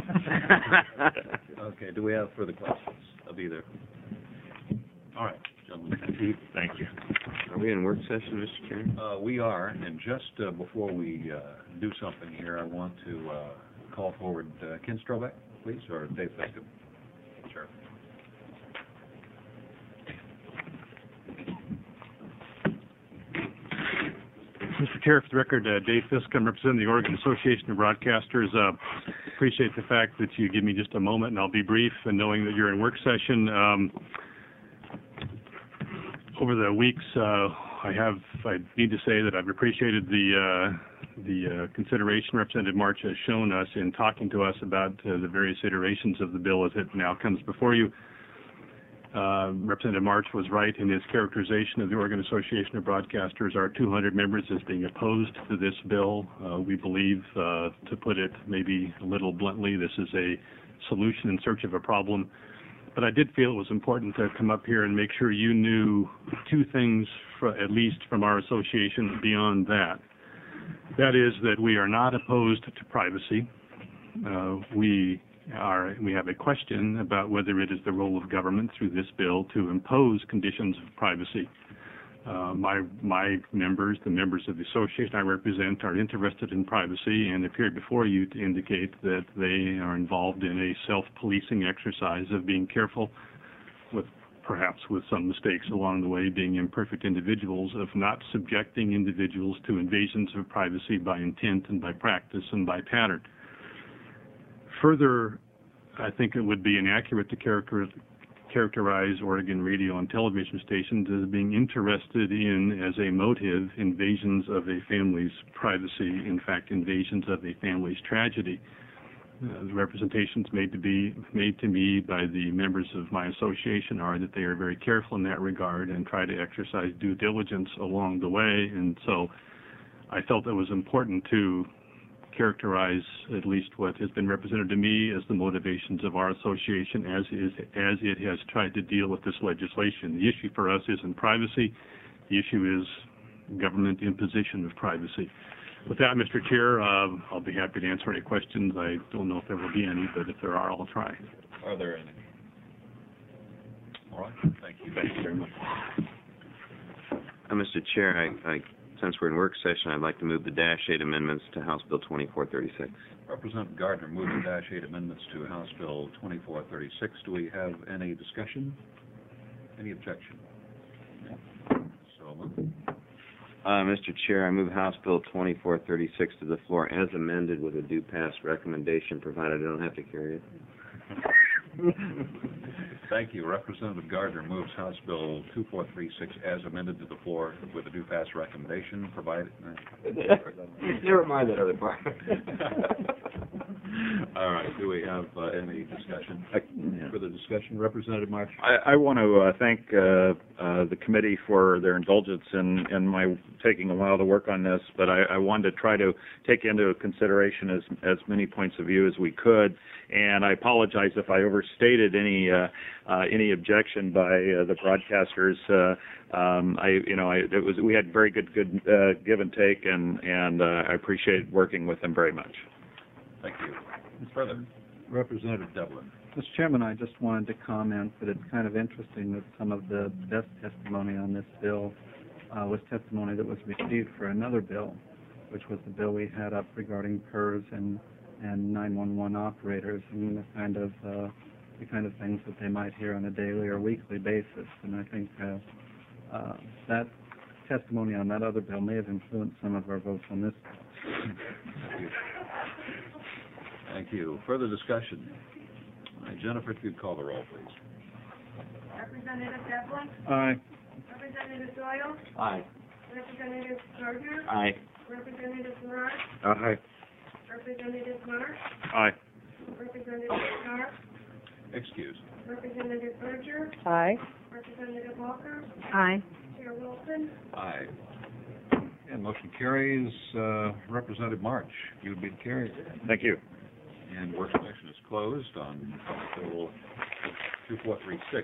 Okay, do we have further questions of either? All right, gentlemen. Thank you. Are we in work session, Mister Chairman? Uh, we are, and just uh, before we uh, do something here, I want to uh, call forward uh, Ken Strobeck, please, or Dave Fiskam. Sure. Mister Chair, for the record, uh, Dave Fiskam, representing the Oregon Association of Broadcasters. Uh, appreciate the fact that you give me just a moment, and I'll be brief, and knowing that you're in work session. Um, over the weeks, uh, I have, I need to say that I've appreciated the uh, the uh, consideration Representative March has shown us in talking to us about uh, the various iterations of the bill as it now comes before you. Uh, Representative March was right in his characterization of the Oregon Association of Broadcasters. Our two hundred members as being opposed to this bill. Uh, we believe, uh, to put it maybe a little bluntly, this is a solution in search of a problem. But I did feel it was important to come up here and make sure you knew two things, for, at least from our association, beyond that. That is that we are not opposed to privacy. Uh, we Are, we have a question about whether it is the role of government through this bill to impose conditions of privacy. Uh, my my members, the members of the association I represent, are interested in privacy and appeared before you to indicate that they are involved in a self-policing exercise of being careful, with perhaps with some mistakes along the way, being imperfect individuals, of not subjecting individuals to invasions of privacy by intent and by practice and by pattern. Further I think it would be inaccurate to character, characterize Oregon radio and television stations as being interested in, as a motive, invasions of a family's privacy, in fact, invasions of a family's tragedy. Uh, the representations made to be made to me by the members of my association are that they are very careful in that regard and try to exercise due diligence along the way, and so I felt it was important to characterize at least what has been represented to me as the motivations of our association as is as it has tried to deal with this legislation. The issue for us isn't privacy. The issue is government imposition of privacy. With that, Mister Chair, uh, I'll be happy to answer any questions. I don't know if there will be any, but if there are, I'll try. Are there any? All right, thank you. Thank you very much. Uh, Mister Chair, I, I, since we're in work session, I'd like to move the Dash eight amendments to House Bill twenty-four thirty-six. Representative Gardner moved the Dash eight amendments to House Bill twenty-four thirty-six. Do we have any discussion? Any objection? No. So moved. Uh, Mister Chair, I move House Bill twenty-four thirty-six to the floor as amended with a due pass recommendation, provided I don't have to carry it. Thank you. Representative Gardner moves House Bill twenty-four thirty-six as amended to the floor with a due pass recommendation, provided... Never mind that other part. All right. Do we have uh, any discussion? Further discussion? Representative March? I, I want to uh, thank uh, uh, the committee for their indulgence in, in my taking a while to work on this, but I, I wanted to try to take into consideration as, as many points of view as we could, and I apologize if I overstated any uh, uh, any objection by uh, the broadcasters. Uh, um, I, you know, I, it was we had very good good uh, give and take, and and uh, I appreciate working with them very much. Thank you. Further, Representative Devlin. Mister Chairman, I just wanted to comment that it's kind of interesting that some of the best testimony on this bill uh, was testimony that was received for another bill, which was the bill we had up regarding P E R S and and nine one one operators and the kind of uh, the kind of things that they might hear on a daily or weekly basis. And I think uh, uh, that testimony on that other bill may have influenced some of our votes on this. Thank you. Thank you. Further discussion? All right, Jennifer, if you'd call the roll, please. Representative Devlin? Aye. Representative Doyle? Aye. Representative Gardner? Aye. Representative Marsh? Aye. Representative Marsh? Aye. Representative Starr? Excuse. Representative Berger? Aye. Representative Walker? Aye. Chair Wilson? Aye. And motion carries. Uh, Representative March, you've been carried. Thank you. And work session is closed on Bill twenty-four thirty-six.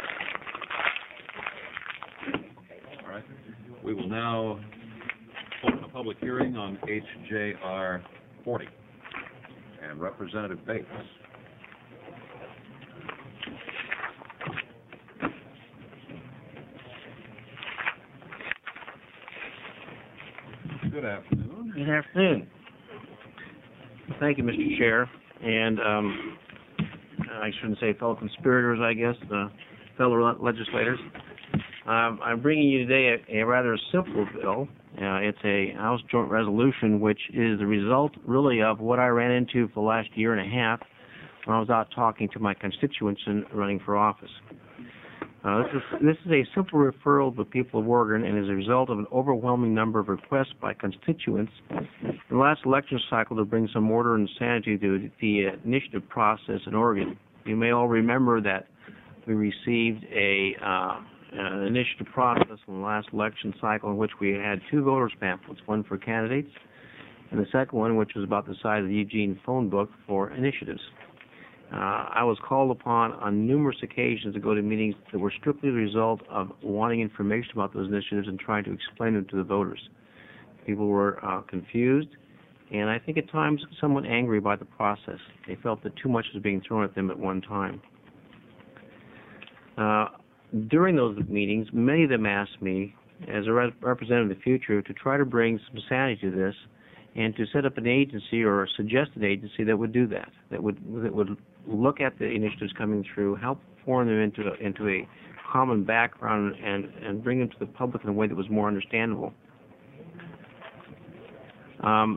All right. We will now open a public hearing on H J R forty. And Representative Bates. Good afternoon. Good afternoon. Thank you, Mister Chair, and um, I shouldn't say fellow conspirators, I guess, uh, fellow le- legislators. Um, I'm bringing you today a, a rather simple bill. Uh, it's a House Joint Resolution, which is the result, really, of what I ran into for the last year and a half when I was out talking to my constituents and running for office. Uh, this, is, this is a simple referral to the people of Oregon and is a result of an overwhelming number of requests by constituents in the last election cycle to bring some order and sanity to the initiative process in Oregon. You may all remember that we received a uh, an initiative process in the last election cycle in which we had two voters' pamphlets, one for candidates and the second one, which was about the size of the Eugene phone book, for initiatives. Uh, I was called upon on numerous occasions to go to meetings that were strictly the result of wanting information about those initiatives and trying to explain them to the voters. People were uh, confused, and I think at times somewhat angry by the process. They felt that too much was being thrown at them at one time. Uh, during those meetings, many of them asked me, as a rep- representative of the future, to try to bring some sanity to this and to set up an agency or suggest an agency that would do that, that would that would look at the initiatives coming through, help form them into a, into a common background, and, and bring them to the public in a way that was more understandable. Um,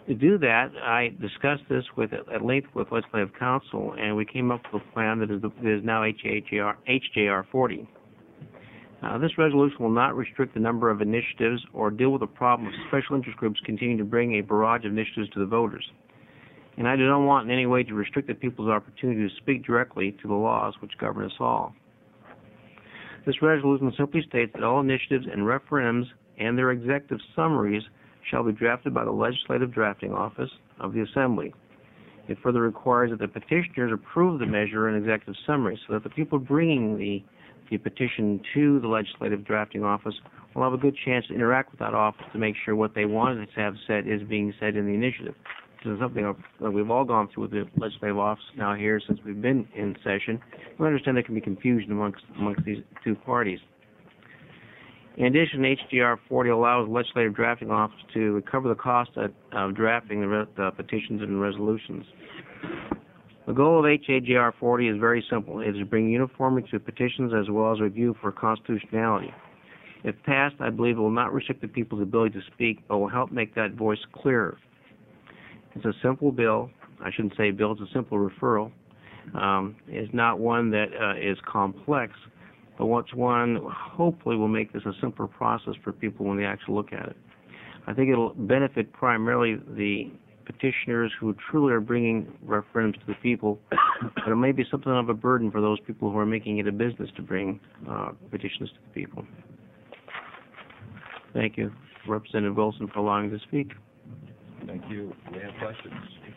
To do that, I discussed this with at length with Legislative Council, and we came up with a plan that is, that is now H J R forty. Uh, this resolution will not restrict the number of initiatives or deal with the problem of special interest groups continuing to bring a barrage of initiatives to the voters. And I do not want in any way to restrict the people's opportunity to speak directly to the laws which govern us all. This resolution simply states that all initiatives and referendums and their executive summaries shall be drafted by the Legislative Drafting Office of the Assembly. It further requires that the petitioners approve the measure and executive summary so that the people bringing the, the petition to the Legislative Drafting Office will have a good chance to interact with that office to make sure what they wanted to have said is being said in the initiative. This is something that we've all gone through with the Legislative Office now here since we've been in session. We understand there can be confusion amongst, amongst these two parties. In addition, H J R forty allows the Legislative Drafting Office to recover the cost of, of drafting the, re the petitions and resolutions. The goal of H J R forty is very simple. It is to bring uniformity to petitions as well as review for constitutionality. If passed, I believe it will not restrict the people's ability to speak, but will help make that voice clearer. It's a simple bill. I shouldn't say bill, it's a simple referral. Um, it's not one that uh, is complex, but what's one hopefully will make this a simpler process for people when they actually look at it. I think it'll benefit primarily the petitioners who truly are bringing referendums to the people, but it may be something of a burden for those people who are making it a business to bring uh, petitions to the people. Thank you, Representative Wilson, for allowing me to speak. Thank you. We have questions.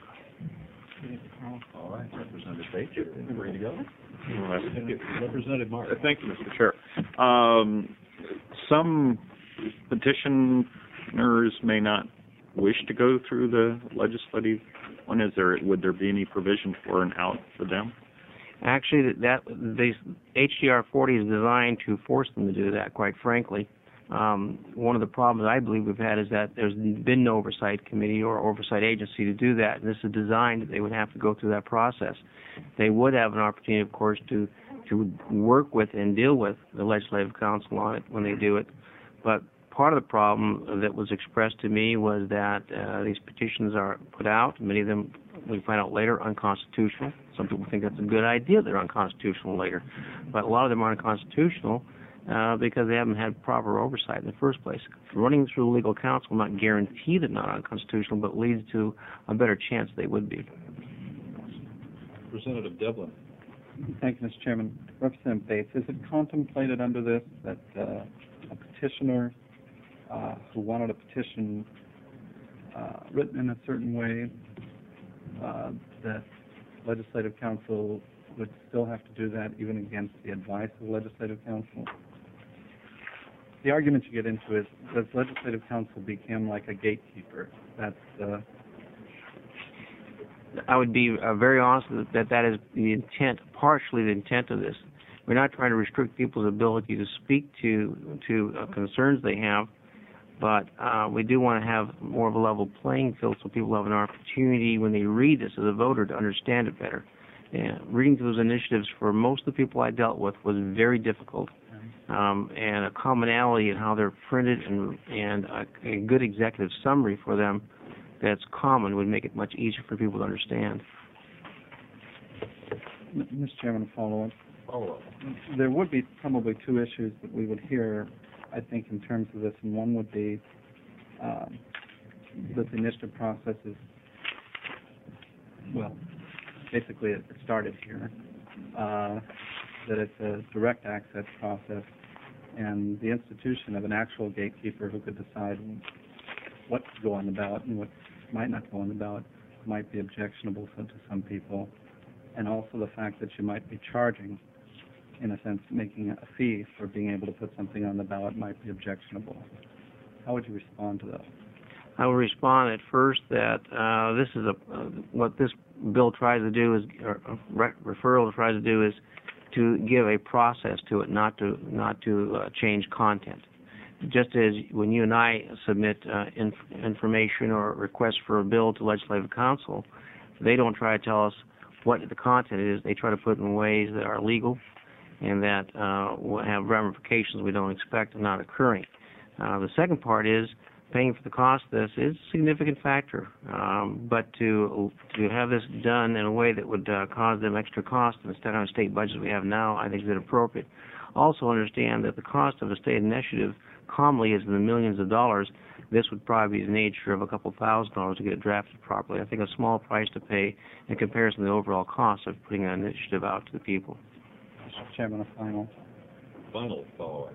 All right, Representative Page, you're ready to go? Representative Martin. Thank you, Mister Chair. Um, some petitioners may not wish to go through the legislative one. Is there, would there be any provision for an out for them? Actually, that the H J R forty is designed to force them to do that, quite frankly. Um, one of the problems I believe we've had is that there's been no oversight committee or oversight agency to do that. And this is designed that they would have to go through that process. They would have an opportunity, of course, to to work with and deal with the Legislative Council on it when they do it. But part of the problem that was expressed to me was that uh, these petitions are put out. Many of them, we find out later, unconstitutional. Some people think that's a good idea they're unconstitutional later. But a lot of them are unconstitutional Uh, because they haven't had proper oversight in the first place. Running through legal counsel will not guarantee they're not unconstitutional, but leads to a better chance they would be. Representative Devlin. Thank you, Mister Chairman. Representative Bates, is it contemplated under this that uh, a petitioner uh, who wanted a petition uh, written in a certain way, uh, that Legislative Council would still have to do that even against the advice of Legislative Council? The argument you get into is, does Legislative Council become like a gatekeeper? That's uh, I would be uh, very honest that that is the intent, partially the intent of this. We're not trying to restrict people's ability to speak to to uh, concerns they have, but uh, we do want to have more of a level playing field so people have an opportunity when they read this as a voter to understand it better. And reading through those initiatives for most of the people I dealt with was very difficult. Um, and a commonality in how they're printed and, and a, a good executive summary for them that's common would make it much easier for people to understand. Mister Chairman, a follow-up. Follow-up. There would be probably two issues that we would hear, I think, in terms of this, and one would be um, that the initiative process is, well, basically it started here, uh, that it's a direct access process, and the institution of an actual gatekeeper who could decide what to go on the ballot and what might not go on the ballot might be objectionable to some people, and also the fact that you might be charging, in a sense, making a fee for being able to put something on the ballot might be objectionable. How would you respond to that? I will respond at first that uh, this is a uh, what this bill tries to do is, or re referral tries to do is to give a process to it, not to not to uh, change content. Just as when you and I submit uh, inf information or request for a bill to Legislative Council, they don't try to tell us what the content is. They try to put it in ways that are legal and that uh, will have ramifications we don't expect and not occurring. Uh, the second part is paying for the cost of this is a significant factor. Um, but to to have this done in a way that would uh, cause them extra cost instead of a state budget we have now, I think is inappropriate. Also understand that the cost of a state initiative commonly is in the millions of dollars. This would probably be the nature of a couple thousand dollars to get it drafted properly. I think a small price to pay in comparison to the overall cost of putting an initiative out to the people. Mister Chairman, a final. Final follow-up.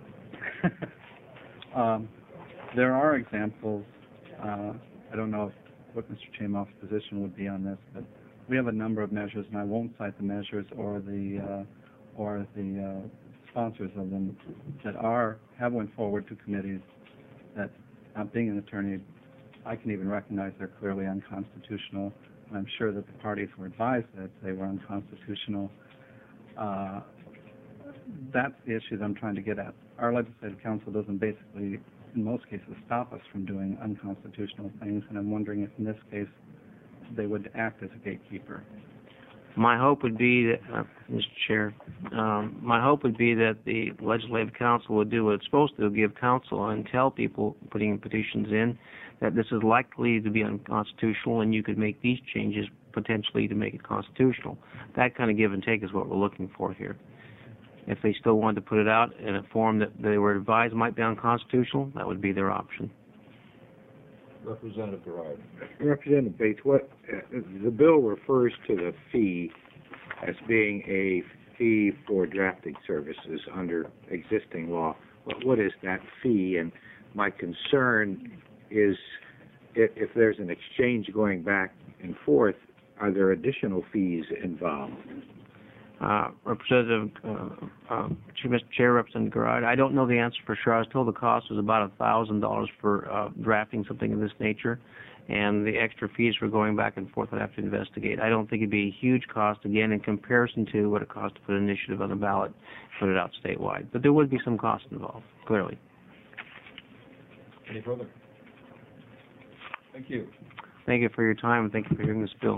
Um, there are examples, uh, I don't know what Mister Chamoff's position would be on this, but we have a number of measures, and I won't cite the measures or the uh, or the uh, sponsors of them that are have went forward to committees that, not being an attorney, I can even recognize they're clearly unconstitutional. And I'm sure that the parties were advised that they were unconstitutional. Uh, that's the issue that I'm trying to get at. Our legislative council doesn't basically, in most cases, stop us from doing unconstitutional things, and I'm wondering if in this case they would act as a gatekeeper. My hope would be that, uh, Mister Chair, um, my hope would be that the Legislative Council would do what it's supposed to, give counsel and tell people putting petitions in that this is likely to be unconstitutional and you could make these changes potentially to make it constitutional. That kind of give and take is what we're looking for here. If they still wanted to put it out in a form that they were advised might be unconstitutional, that would be their option. Representative Gerard. Representative Bates, what, uh, the bill refers to the fee as being a fee for drafting services under existing law. What, what is that fee? And my concern is if, if there's an exchange going back and forth, are there additional fees involved? Uh, Representative, uh, uh, Mister Chair, Representative Gerard, I don't know the answer for sure. I was told the cost was about a thousand dollars for uh, drafting something of this nature, and the extra fees for going back and forth I'd have to investigate. I don't think it'd be a huge cost, again, in comparison to what it costs to put an initiative on the ballot, put it out statewide. But there would be some cost involved, clearly. Any further? Thank you. Thank you for your time, and thank you for hearing this bill.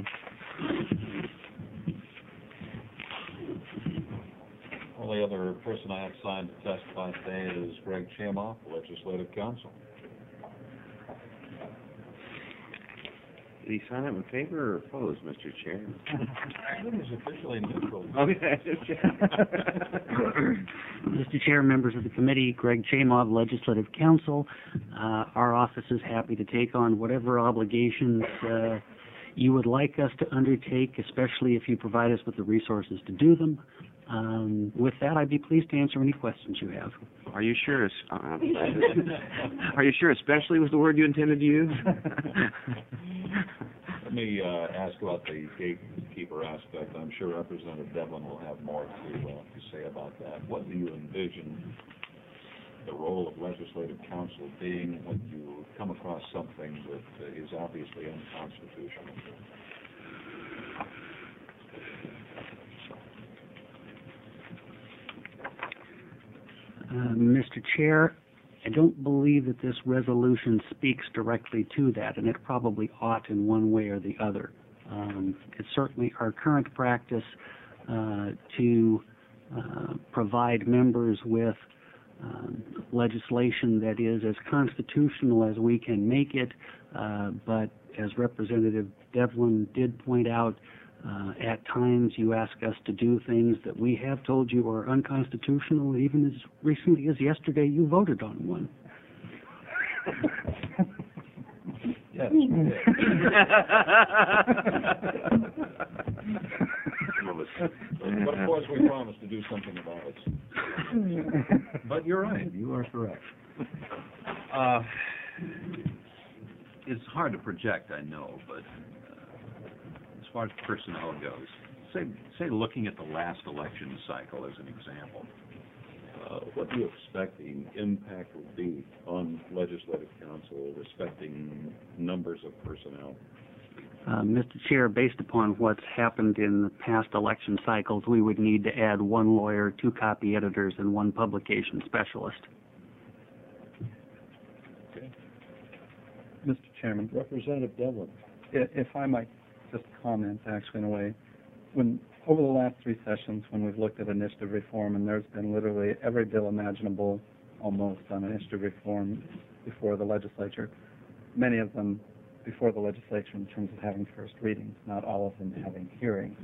Only other person I have signed to testify today is Greg Chamoff, Legislative Counsel. Did he sign up in favor or opposed, Mister Chair? I think he's officially neutral. Okay. Mister Chair, members of the committee, Greg Chamoff, Legislative Counsel. Uh, our office is happy to take on whatever obligations uh, you would like us to undertake, especially if you provide us with the resources to do them. Um, with that, I'd be pleased to answer any questions you have. Are you sure? Uh, are you sure? Especially was the word you intended to use. Let me uh, ask about the gatekeeper aspect. I'm sure Representative Devlin will have more to, uh, to say about that. What do you envision the role of Legislative Counsel being when you come across something that uh, is obviously unconstitutional? Uh, Mister Chair, I don't believe that this resolution speaks directly to that, and it probably ought in one way or the other. Um, it's certainly our current practice uh, to uh, provide members with um, legislation that is as constitutional as we can make it, uh, but as Representative Devlin did point out, Uh, at times you ask us to do things that we have told you are unconstitutional. Even as recently as yesterday, you voted on one. Yes. But of course, we promised to do something about it. But you're right. You are correct. Uh, it's hard to project, I know, but as far as personnel goes, say, say looking at the last election cycle as an example, uh, what do you expect the impact will be on Legislative Council respecting numbers of personnel? Uh, Mister Chair, based upon what's happened in the past election cycles, we would need to add one lawyer, two copy editors, and one publication specialist. Okay. Mister Chairman, Representative Devlin. i- if I might just comment, actually, in a way. When, over the last three sessions, when we've looked at initiative reform, and there's been literally every bill imaginable almost on initiative reform before the legislature, many of them before the legislature in terms of having first readings, not all of them having hearings.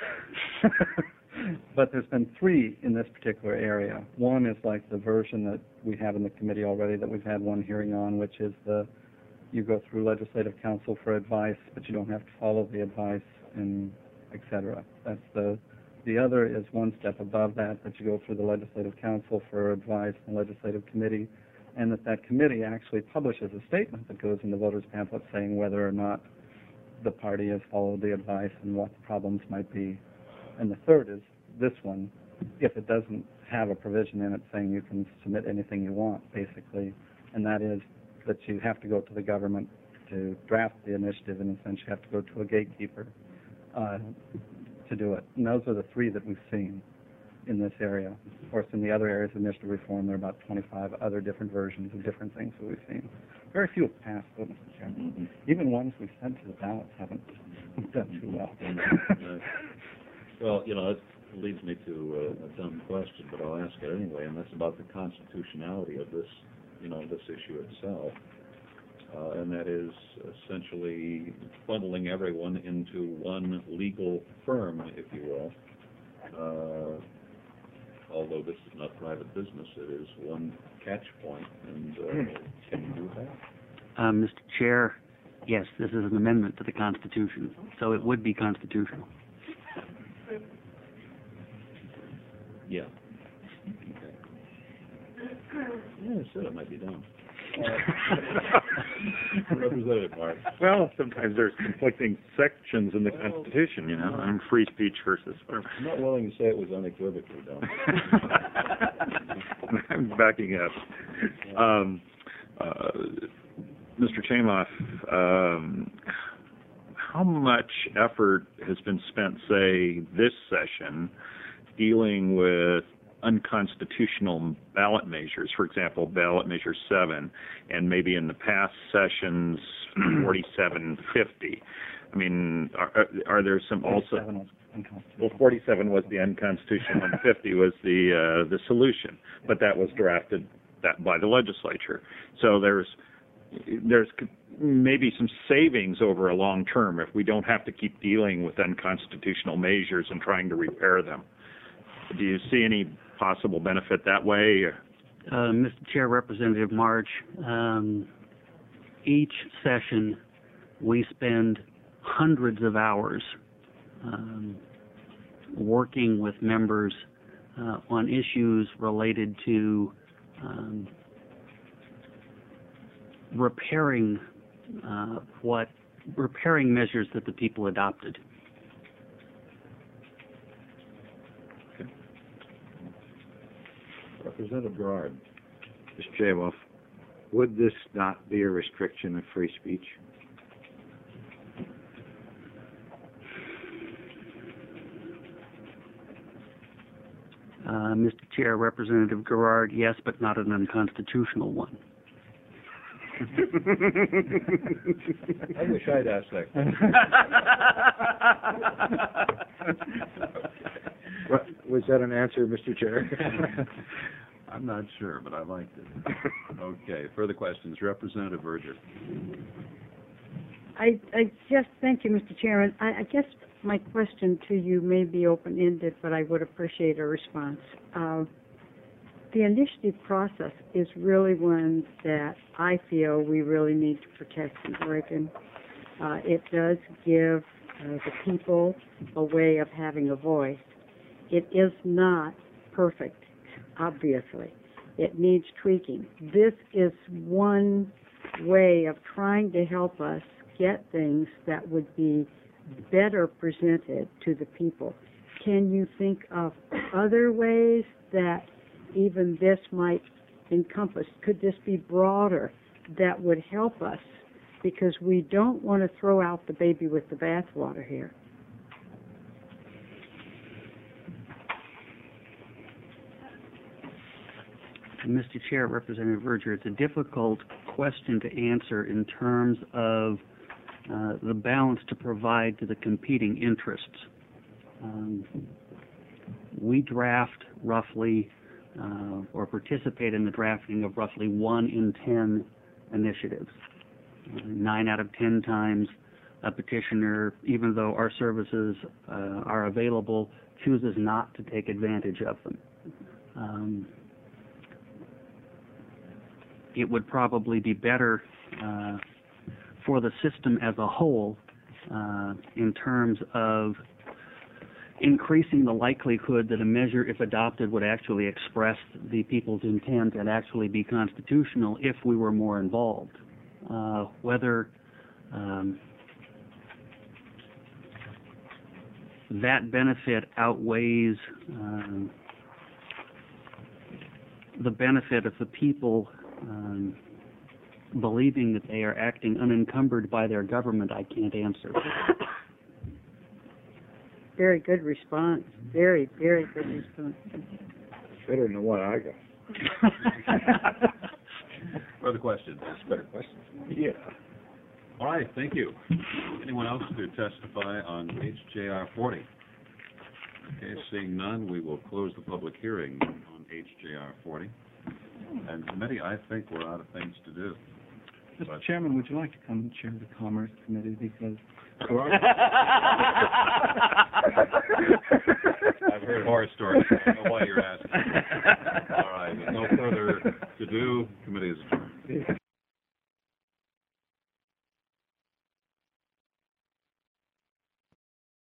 But there's been three in this particular area. One is like the version that we have in the committee already that we've had one hearing on, which is the you go through legislative council for advice, but you don't have to follow the advice, and et cetera. That's the the other is one step above that, that you go through the legislative council for advice and legislative committee, and that that committee actually publishes a statement that goes in the voters' pamphlet saying whether or not the party has followed the advice and what the problems might be. And the third is this one, if it doesn't have a provision in it saying you can submit anything you want, basically, and that is that you have to go to the government to draft the initiative, and essentially you have to go to a gatekeeper uh, to do it. And those are the three that we've seen in this area. Of course, in the other areas of initiative reform, there are about twenty-five other different versions of different things that we've seen. Very few have passed, though, Mister Chairman. Mm-hmm. Even ones we've sent to the ballots haven't done too well. Well, you know, it leads me to uh, a dumb question, but I'll ask it anyway, and that's about the constitutionality of this, you know, this issue itself. Uh, and that is essentially bundling everyone into one legal firm, if you will. Uh, although this is not private business, it is one catch point, and uh, can you do that? Uh, Mister Chair, yes, this is an amendment to the Constitution, so it would be constitutional. Yeah. Okay. Yeah, I said it might be done. Representative Mark. Well, sometimes there's conflicting sections in the Constitution, you know, and free speech versus whatever. I'm not willing to say it was unequivocally done. I'm backing up. Um, uh, Mister Chamath, um, how much effort has been spent, say, this session, dealing with unconstitutional ballot measures, for example, ballot measure seven, and maybe in the past sessions, forty-seven fifty? I mean, are, are there some also... Well, forty-seven was the unconstitutional, and fifty was the uh, the solution, but that was drafted that by the legislature. So there's there's maybe some savings over a long term if we don't have to keep dealing with unconstitutional measures and trying to repair them. Do you see any possible benefit that way? Uh, Mister Chair, Representative March, um, each session we spend hundreds of hours um, working with members uh, on issues related to um, repairing uh, what repairing measures that the people adopted. Representative Gerard. Mister Chamath, would this not be a restriction of free speech? Uh, Mister Chair, Representative Gerard, yes, but not an unconstitutional one. I wish I'd asked that question. Was that an answer, Mister Chair? I'm not sure, but I liked it. Okay, further questions? Representative Verger. I, I just, thank you, Mister Chairman. I, I guess my question to you may be open-ended, but I would appreciate a response. Uh, the initiative process is really one that I feel we really need to protect in Oregon. Uh, it does give uh, the people a way of having a voice. It is not perfect, obviously. It needs tweaking. This is one way of trying to help us get things that would be better presented to the people. Can you think of other ways that even this might encompass? Could this be broader that would help us? Because we don't want to throw out the baby with the bathwater here. Mister Chair, Representative Verger, it's a difficult question to answer in terms of uh, the balance to provide to the competing interests. Um, we draft roughly, uh, or participate in the drafting of roughly one in ten initiatives. Nine out of ten times, a petitioner, even though our services uh, are available, chooses not to take advantage of them. Um, it would probably be better uh, for the system as a whole uh, in terms of increasing the likelihood that a measure, if adopted, would actually express the people's intent and actually be constitutional if we were more involved. Uh, whether um, that benefit outweighs um, the benefit of the people um, believing that they are acting unencumbered by their government, I can't answer. Very good response. Very, very good response. Better than the one I got. Further questions? Better question. Yeah. All right, thank you. Anyone else to testify on H J R forty? Okay, seeing none, we will close the public hearing on H J R forty. And committee, I think we're out of things to do. Mister But- Chairman, would you like to come and chair the Commerce Committee because I've heard horror stories. I don't know why you're asking. All right, with no further to do, committee is adjourned.